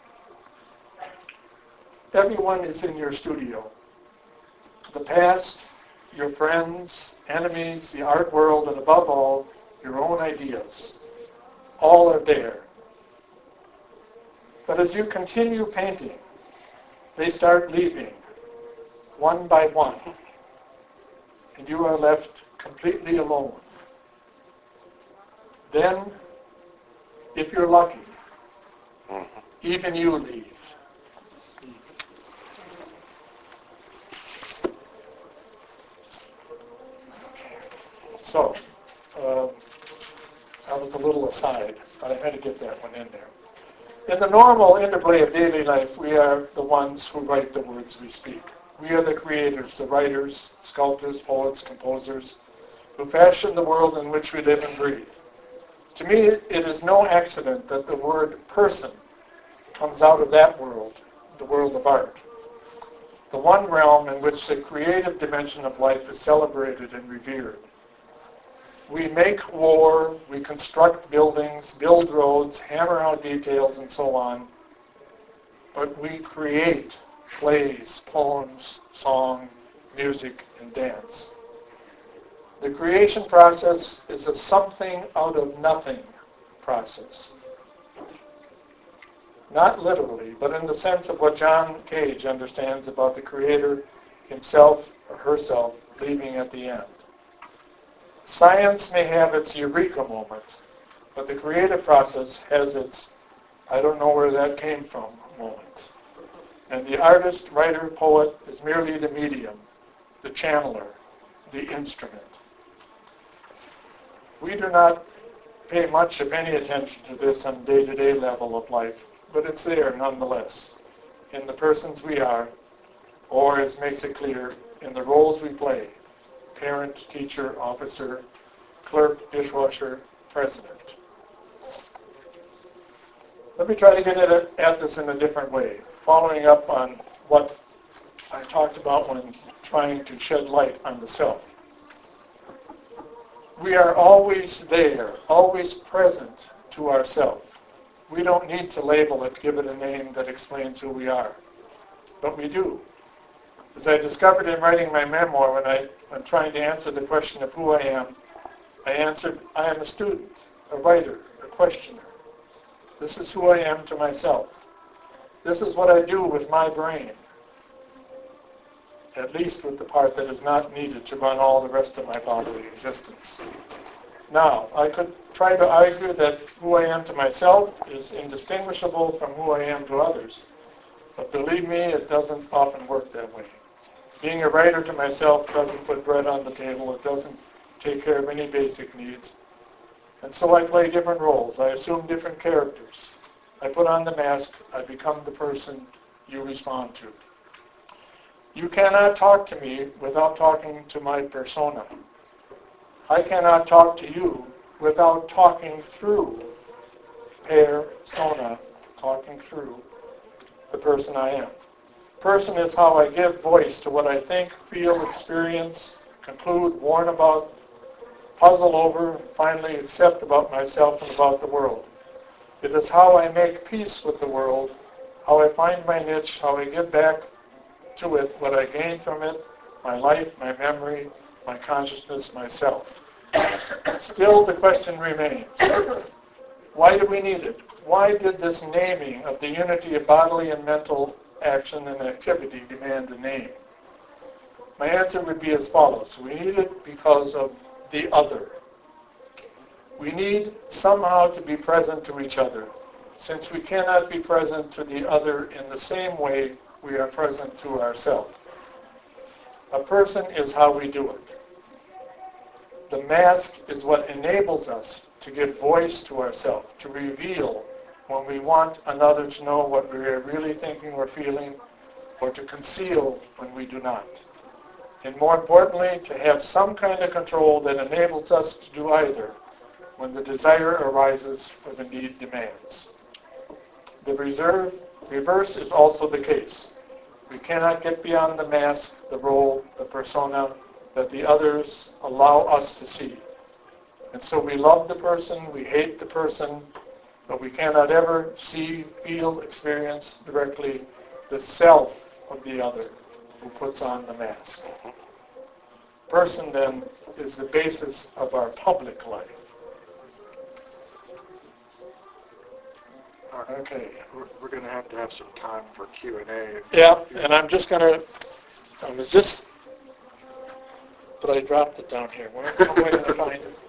everyone is in your studio. The past, your friends, enemies, the art world, and above all, your own ideas. All are there. But as you continue painting, they start leaving, one by one, and you are left completely alone. Then, if you're lucky, even you leave. So, that was a little aside, but I had to get that one in there. In the normal interplay of daily life, we are the ones who write the words we speak. We are the creators, the writers, sculptors, poets, composers, who fashion the world in which we live and breathe. To me, it is no accident that the word person comes out of that world, the world of art, the one realm in which the creative dimension of life is celebrated and revered. We make war, we construct buildings, build roads, hammer out details, and so on, but we create plays, poems, song, music, and dance. The creation process is a something out of nothing process. Not literally, but in the sense of what John Cage understands about the creator himself or herself leaving at the end. Science may have its eureka moment, but the creative process has its I don't know where that came from moment. And the artist, writer, poet is merely the medium, the channeler, the instrument. We do not pay much, if any, attention to this on a day-to-day level of life, but it's there nonetheless, in the persons we are, or as makes it clear, in the roles we play, parent, teacher, officer, clerk, dishwasher, president. Let me try to get at this in a different way, following up on what I talked about when trying to shed light on the self. We are always there, always present to ourself. We don't need to label it, give it a name that explains who we are, but we do. As I discovered in writing my memoir, when trying to answer the question of who I am, I answered, I am a student, a writer, a questioner. This is who I am to myself. This is what I do with my brain, at least with the part that is not needed to run all the rest of my bodily existence. Now, I could try to argue that who I am to myself is indistinguishable from who I am to others, but believe me, it doesn't often work that way. Being a writer to myself doesn't put bread on the table. It doesn't take care of any basic needs. And so I play different roles. I assume different characters. I put on the mask. I become the person you respond to. You cannot talk to me without talking to my persona. I cannot talk to you without talking through persona, talking through the person I am. Person is how I give voice to what I think, feel, experience, conclude, warn about, puzzle over, and finally accept about myself and about the world. It is how I make peace with the world, how I find my niche, how I give back to it what I gain from it, my life, my memory, my consciousness, myself. Still, the question remains, why do we need it? Why did this naming of the unity of bodily and mental action and activity demand a name? My answer would be as follows. We need it because of the other. We need somehow to be present to each other, since we cannot be present to the other in the same way we are present to ourselves. A person is how we do it. The mask is what enables us to give voice to ourselves, to reveal when we want another to know what we are really thinking or feeling, or to conceal when we do not. And more importantly, to have some kind of control that enables us to do either when the desire arises or the need demands. The reverse is also the case. We cannot get beyond the mask, the role, the persona that the others allow us to see. And so we love the person, we hate the person, but we cannot ever see, feel, experience directly the self of the other who puts on the mask. Person, then, is the basis of our public life. Okay, we're going to have some time for Q&A. Yeah, and I'm just going to Is this, but I dropped it down here. Where did I find it?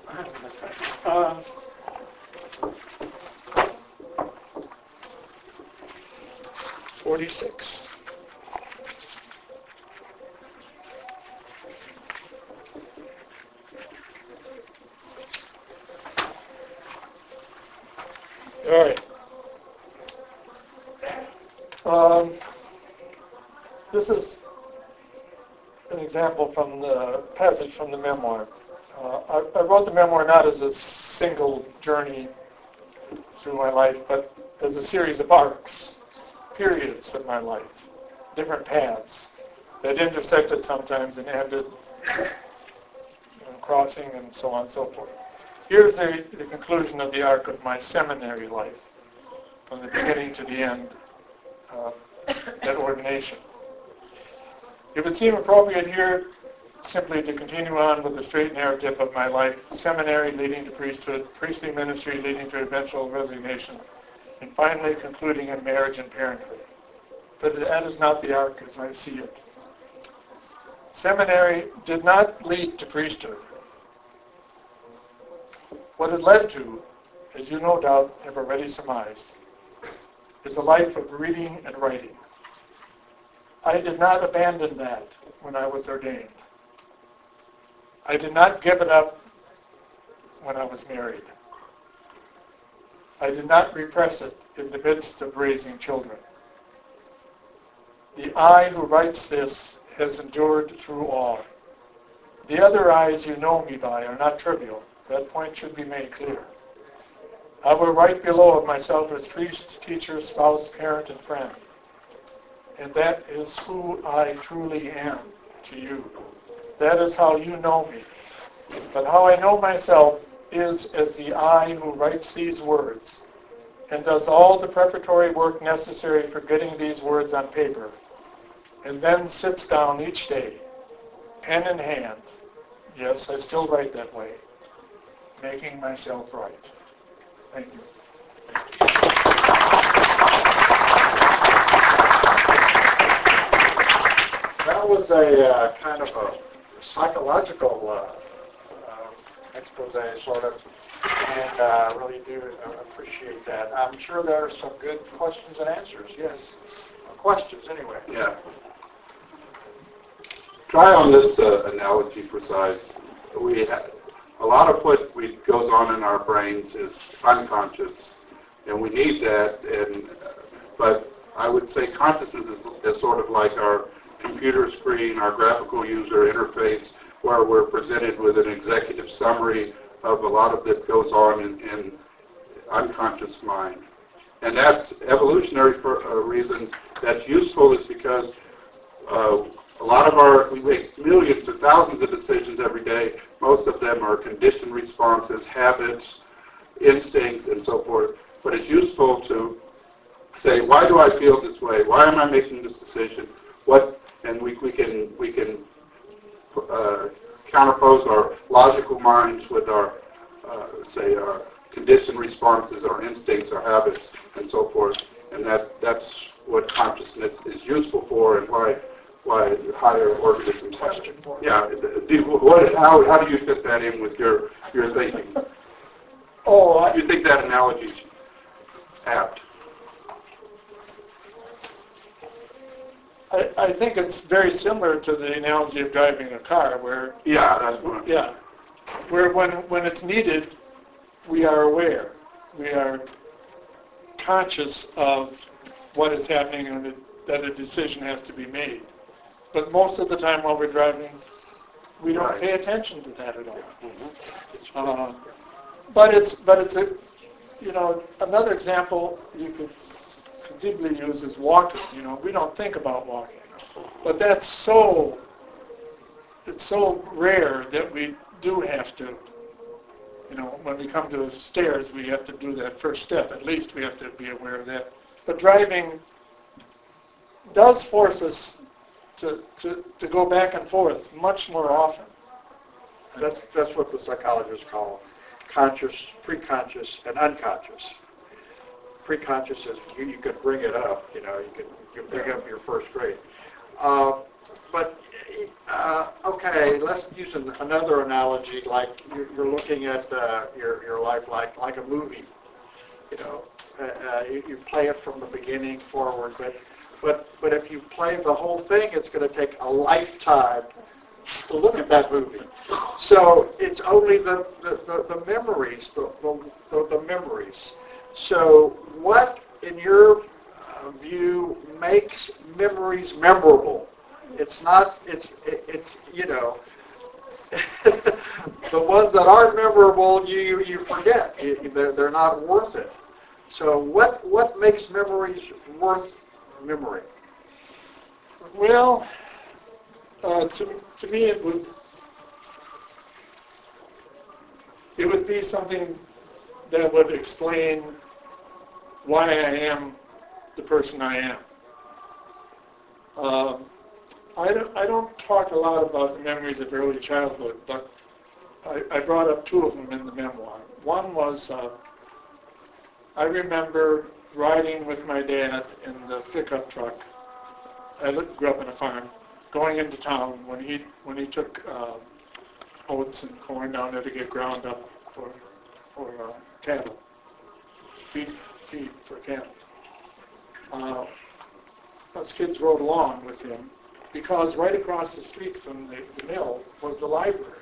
46. All right. This is an example from the passage from the memoir. I wrote the memoir not as a single journey through my life, but as a series of arcs, periods of my life, different paths that intersected sometimes and ended, crossing and so on and so forth. Here's the conclusion of the arc of my seminary life, from the beginning to the end, at ordination. It would seem appropriate here simply to continue on with the straight narrative of my life, seminary leading to priesthood, priestly ministry leading to eventual resignation, and finally concluding in marriage and parenthood. But that is not the arc as I see it. Seminary did not lead to priesthood. What it led to, as you no doubt have already surmised, is a life of reading and writing. I did not abandon that when I was ordained. I did not give it up when I was married. I did not repress it in the midst of raising children. The I who writes this has endured through all. The other I's you know me by are not trivial. That point should be made clear. I will write below of myself as priest, teacher, spouse, parent, and friend. And that is who I truly am to you. That is how you know me. But how I know myself is as the I who writes these words and does all the preparatory work necessary for getting these words on paper, and then sits down each day, pen in hand, yes, I still write that way, making myself right. Thank you. That was a kind of a psychological expose, sort of, and I really do appreciate that. I'm sure there are some good questions and answers. Yes, questions anyway. Yeah. Try on this analogy for size. We have, a lot of what goes on in our brains is unconscious, and we need that. But I would say consciousness is sort of like our computer screen, our graphical user interface, where we're presented with an executive summary of a lot of that goes on in unconscious mind. And that's evolutionary reasons. That's useful is because a lot of we make millions or thousands of decisions every day. Most of them are conditioned responses, habits, instincts, and so forth. But it's useful to say, why do I feel this way? Why am I making this decision? And we can counterpose our logical minds with our, say, our conditioned responses, our instincts, our habits, and so forth. And that's what consciousness is useful for, and why higher organisms. Question for you. Yeah. How do you fit that in with your thinking? Oh, You think that analogy is apt? I think it's very similar to the analogy of driving a car, where where when it's needed, we are aware, we are conscious of what is happening and that a decision has to be made. But most of the time while we're driving, we don't pay attention to that at all. But it's a, another example you could conceivably use is walking. We don't think about walking, but it's so rare that we do have to. When we come to stairs, we have to do that first step. At least we have to be aware of that. But driving does force us to go back and forth much more often. That's what the psychologists call conscious, preconscious, and unconscious. Preconscious is you can bring it up. You can bring up your first grade. Okay, let's use another analogy. Like you're looking at your life like a movie. You know, you play it from the beginning forward, but if you play the whole thing, it's going to take a lifetime to look at that movie. So it's only the memories, the memories. So what, in your view, makes memories memorable? It's not, it's you know, the ones that aren't memorable, you forget. They're not worth it. So what makes memories worth memory? Well, to me it would be something that would explain why I am the person I am. I don't talk a lot about the memories of early childhood, but I brought up two of them in the memoir. One was I remember riding with my dad in the pickup truck. I grew up on a farm, going into town when he took oats and corn down there to get ground up for cattle, feed for cattle. Us kids rode along with him because right across the street from the mill was the library.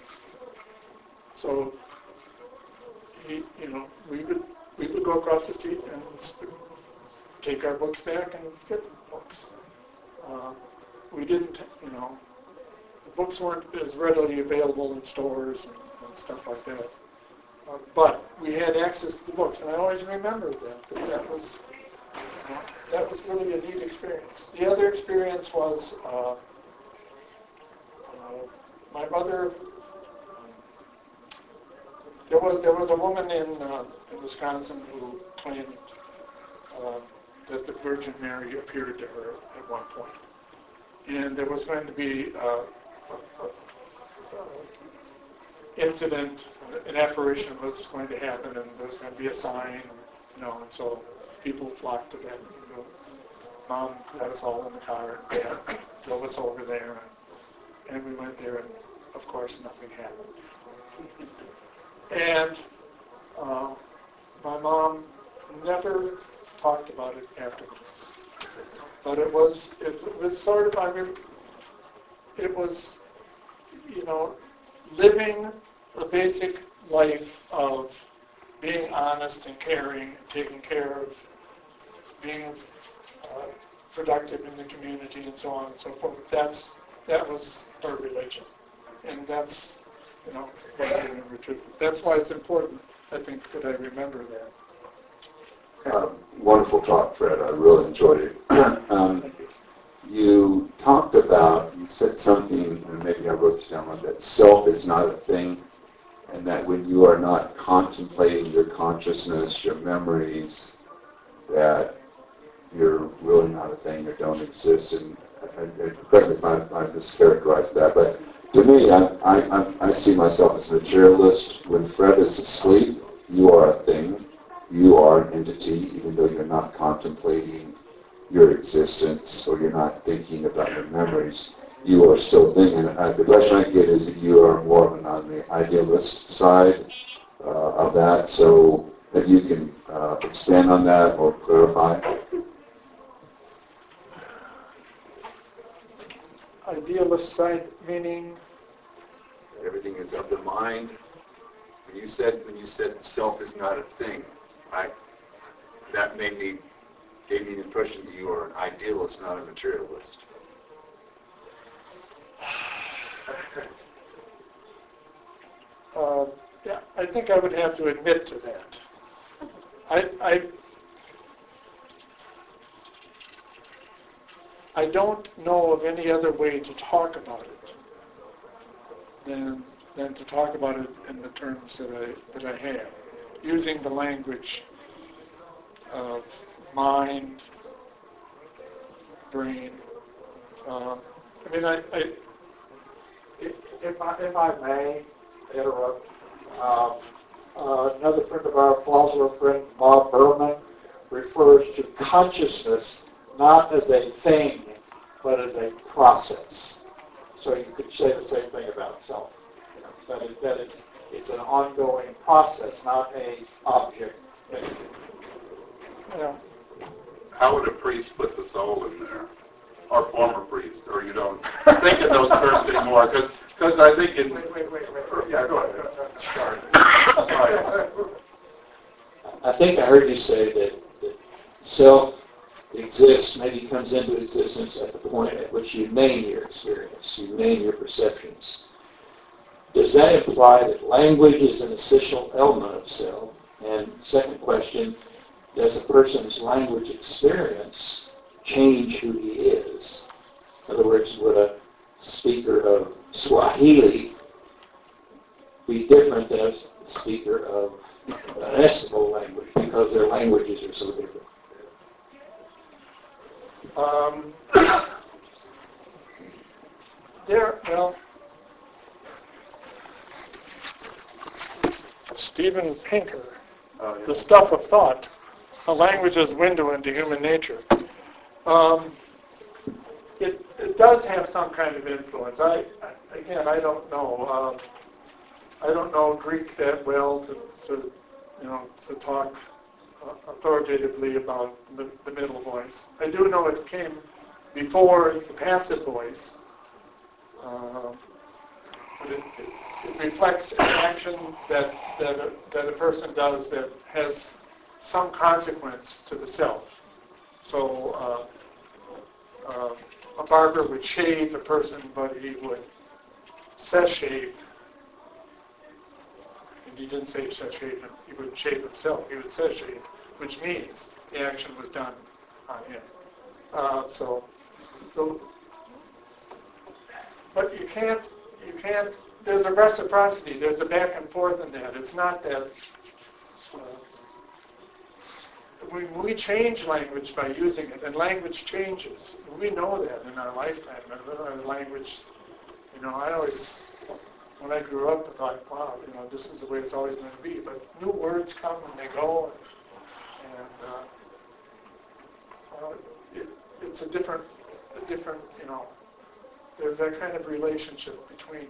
So we would go across the street and take our books back and get books. We didn't, the books weren't as readily available in stores and stuff like that. But we had access to the books, and I always remembered that. That was really a neat experience. The other experience was my mother. There was a woman in Wisconsin who claimed that the Virgin Mary appeared to her at one point, and there was going to be incident, an apparition was going to happen, and there was going to be a sign, and so people flocked to that. Mom had us all in the car, and Dad drove us over there, and we went there, and of course nothing happened. And my mom never talked about it afterwards. But it was sort of, it was, living a basic life of being honest and caring, and taking care of, being productive in the community, and so on and so forth. That was her religion, and that's what I remember too. That's why it's important, I think, that I remember that. Wonderful talk, Fred. I really enjoyed it. You talked about, you said something, and maybe I wrote this down, that self is not a thing, and that when you are not contemplating your consciousness, your memories, that you're really not a thing or don't exist. And correct me if I mischaracterized that, but to me, I see myself as a materialist. When Fred is asleep, you are a thing. You are an entity, even though you're not contemplating your existence or you're not thinking about your memories. You are still a thing. And the question I get is that you are more on the idealist side of that. So if you can expand on that or clarify. Idealist side meaning everything is of the mind. When you said self is not a thing, that gave me the impression that you are an idealist, not a materialist. Yeah, I think I would have to admit to that. I don't know of any other way to talk about it than to talk about it in the terms that I have, using the language of mind, brain. If I may interrupt, another friend of our philosopher friend, Bob Berman, refers to consciousness not as a thing, but as a process. So you could say the same thing about self. That it's an ongoing process, not a object thing. Yeah. How would a priest put the soul in there? Or former priest, or you don't think in those terms anymore? Because I think in... Wait. Yeah, go ahead. Sorry. I think I heard you say that self exists, maybe comes into existence at the point at which you name your experience, you name your perceptions. Does that imply that language is an essential element of self? And second question, does a person's language experience change who he is? In other words, would a speaker of Swahili be different than a speaker of an Eskimo language because their languages are so different? Steven Pinker, The Stuff of Thought, A Language's Window into Human Nature. It does have some kind of influence. I don't know. I don't know Greek that well to talk authoritatively about the middle voice. I do know it came before the passive voice. But it reflects an action that a person does that has some consequence to the self. So a barber would shave a person, but he would seshave. And he didn't say seshave, he would shave himself. He would seshave, which means the action was done on him. But you can't, there's a reciprocity, there's a back and forth in that. It's not that, we change language by using it, and language changes. We know that in our lifetime. Our language, I always, when I grew up, I thought, wow, this is the way it's always going to be. But new words come and they go, and it's a different, there's that kind of relationship between.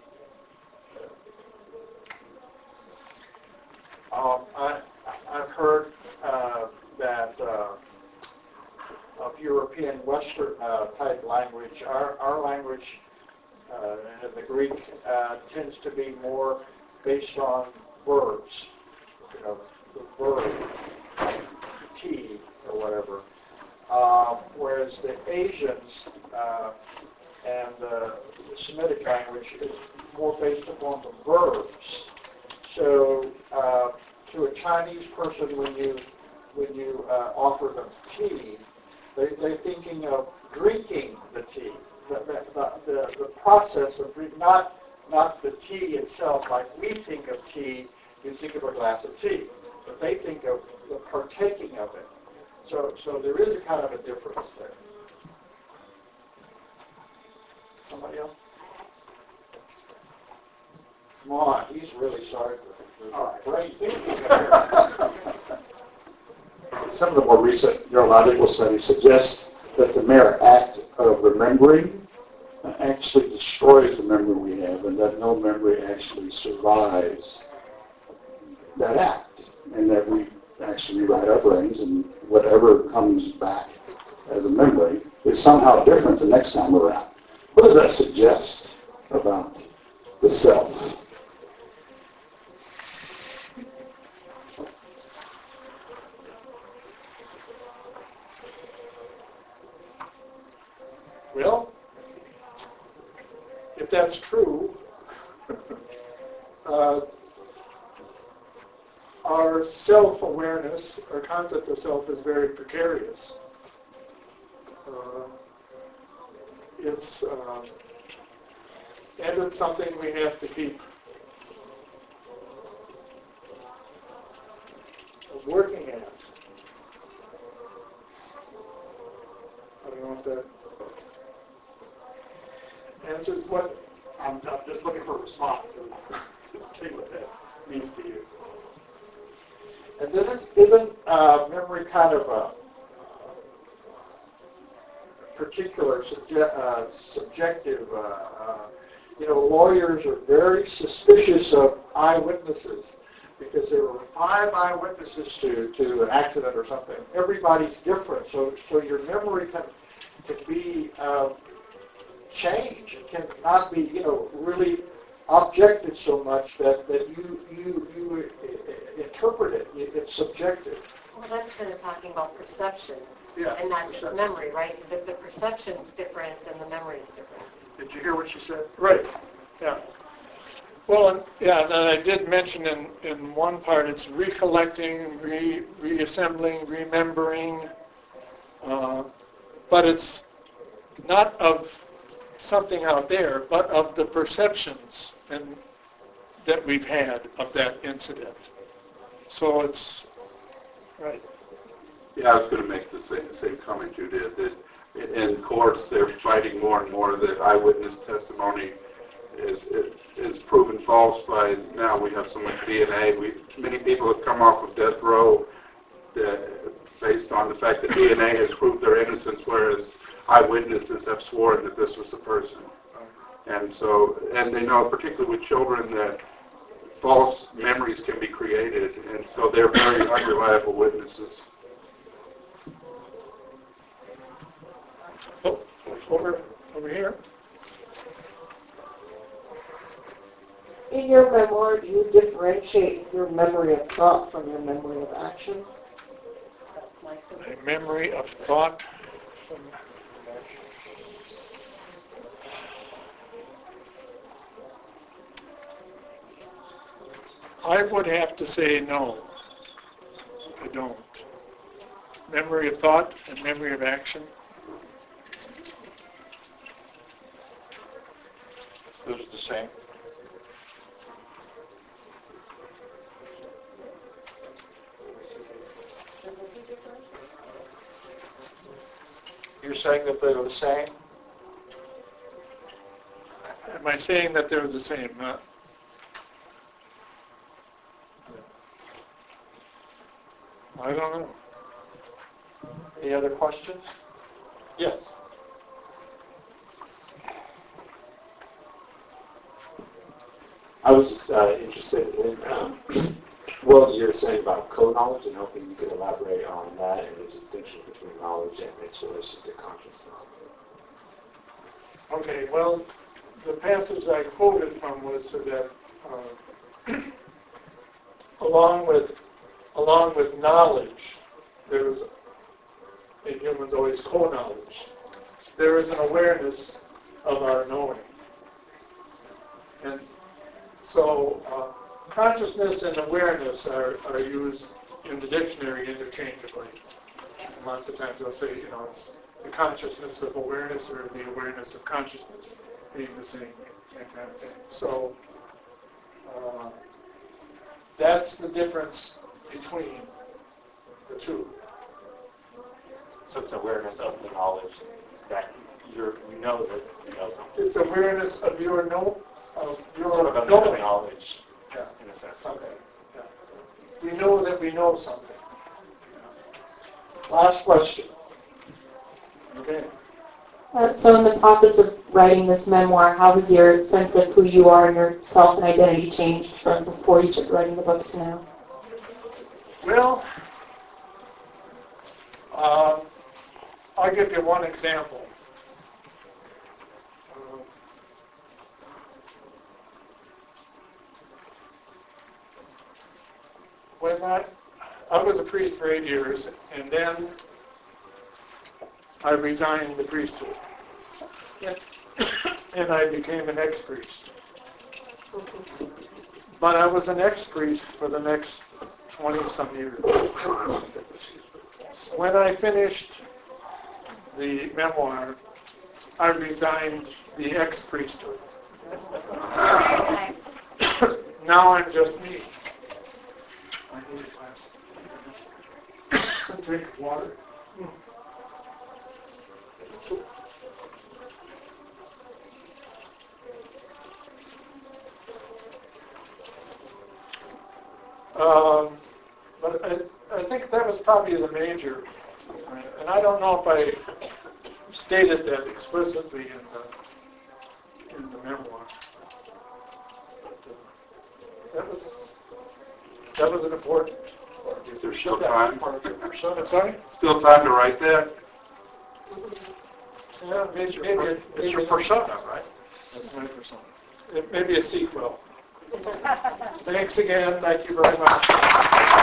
I've heard that of European Western type language, our language in the Greek tends to be more based on verbs, the verb, like T or whatever. Whereas the Asians and the Semitic language is more based upon the verbs. So to a Chinese person, when you offer them tea, they're thinking of drinking the tea. The process of drink, not the tea itself. Like we think of tea, you think of a glass of tea, but they think of the partaking of it. So there is a kind of a difference there. Somebody else? Come on, he's really starting to great thinking. Some of the more recent neurological studies suggest that the mere act of remembering actually destroys the memory we have, and that no memory actually survives that act, and that we actually rewrite our brains, and whatever comes back as a memory is somehow different the next time around. What does that suggest about the self? Well, if that's true, our self-awareness, our concept of self is very precarious. It's something we have to keep working at. I don't know if that answers what I'm just looking for a response and see what that means to you. And then isn't memory kind of particular subjective. Lawyers are very suspicious of eyewitnesses because there were 5 eyewitnesses to an accident or something. Everybody's different, so your memory can be changed. It cannot be really objective so much that you interpret it. It's subjective. Well, that's kind of talking about perception Yeah, and not just perception. memory, right? Because if the perception's different, then the memory is different. Did you hear what she said? Right, yeah. Well, and I did mention in one part it's recollecting, reassembling, remembering, but it's not of something out there, but of the perceptions that we've had of that incident. So it's, right. Yeah, I was going to make the same comment you did, that in courts they're fighting more and more that eyewitness testimony is proven false by now we have so much DNA. Many people have come off of death row based on the fact that DNA has proved their innocence, whereas eyewitnesses have sworn that this was the person. And they know, particularly with children, that false memories can be created, and so they're very unreliable witnesses. Oh, over here. In your memoir, do you differentiate your memory of thought from your memory of action? That's my A thinking. memory of thought from... I would have to say no. I don't. Memory of thought and memory of action. Those are the same. You're saying that they're the same? Am I saying that they're the same? I don't know. Any other questions? Yes. I was just interested in what you were saying about co-knowledge and hoping you could elaborate on that and the distinction between knowledge and its relation to consciousness. Okay, well, the passage I quoted from was that along with knowledge, there's, in humans always co-knowledge, there is an awareness of our knowing. And so consciousness and awareness are used in the dictionary interchangeably. And lots of times they'll say, it's the consciousness of awareness or the awareness of consciousness being the same kind of thing. So that's the difference between the two. So it's awareness of the knowledge that you know that you know something. It's awareness of your knowing. Sort of another knowledge, Yeah. in a sense. Okay. Yeah. We know that we know something. Last question. Okay. So in the process of writing this memoir, how has your sense of who you are and your self and identity changed from before you started writing the book to now? Well, I'll give you one example. When I was a priest for 8 years, and then I resigned the priesthood. And I became an ex-priest. But I was an ex-priest for the next 20-some years. When I finished the memoir, I resigned the ex-priesthood. Now I'm just me. I need a glass. Drink of water. But I think that was probably the major. And I don't know if I stated that explicitly in the memoir. But, that was an important part. There's still time. I'm sorry? Still time to write that. Yeah, maybe It's your persona, right? That's my persona. It may be a sequel. Thanks again. Thank you very much.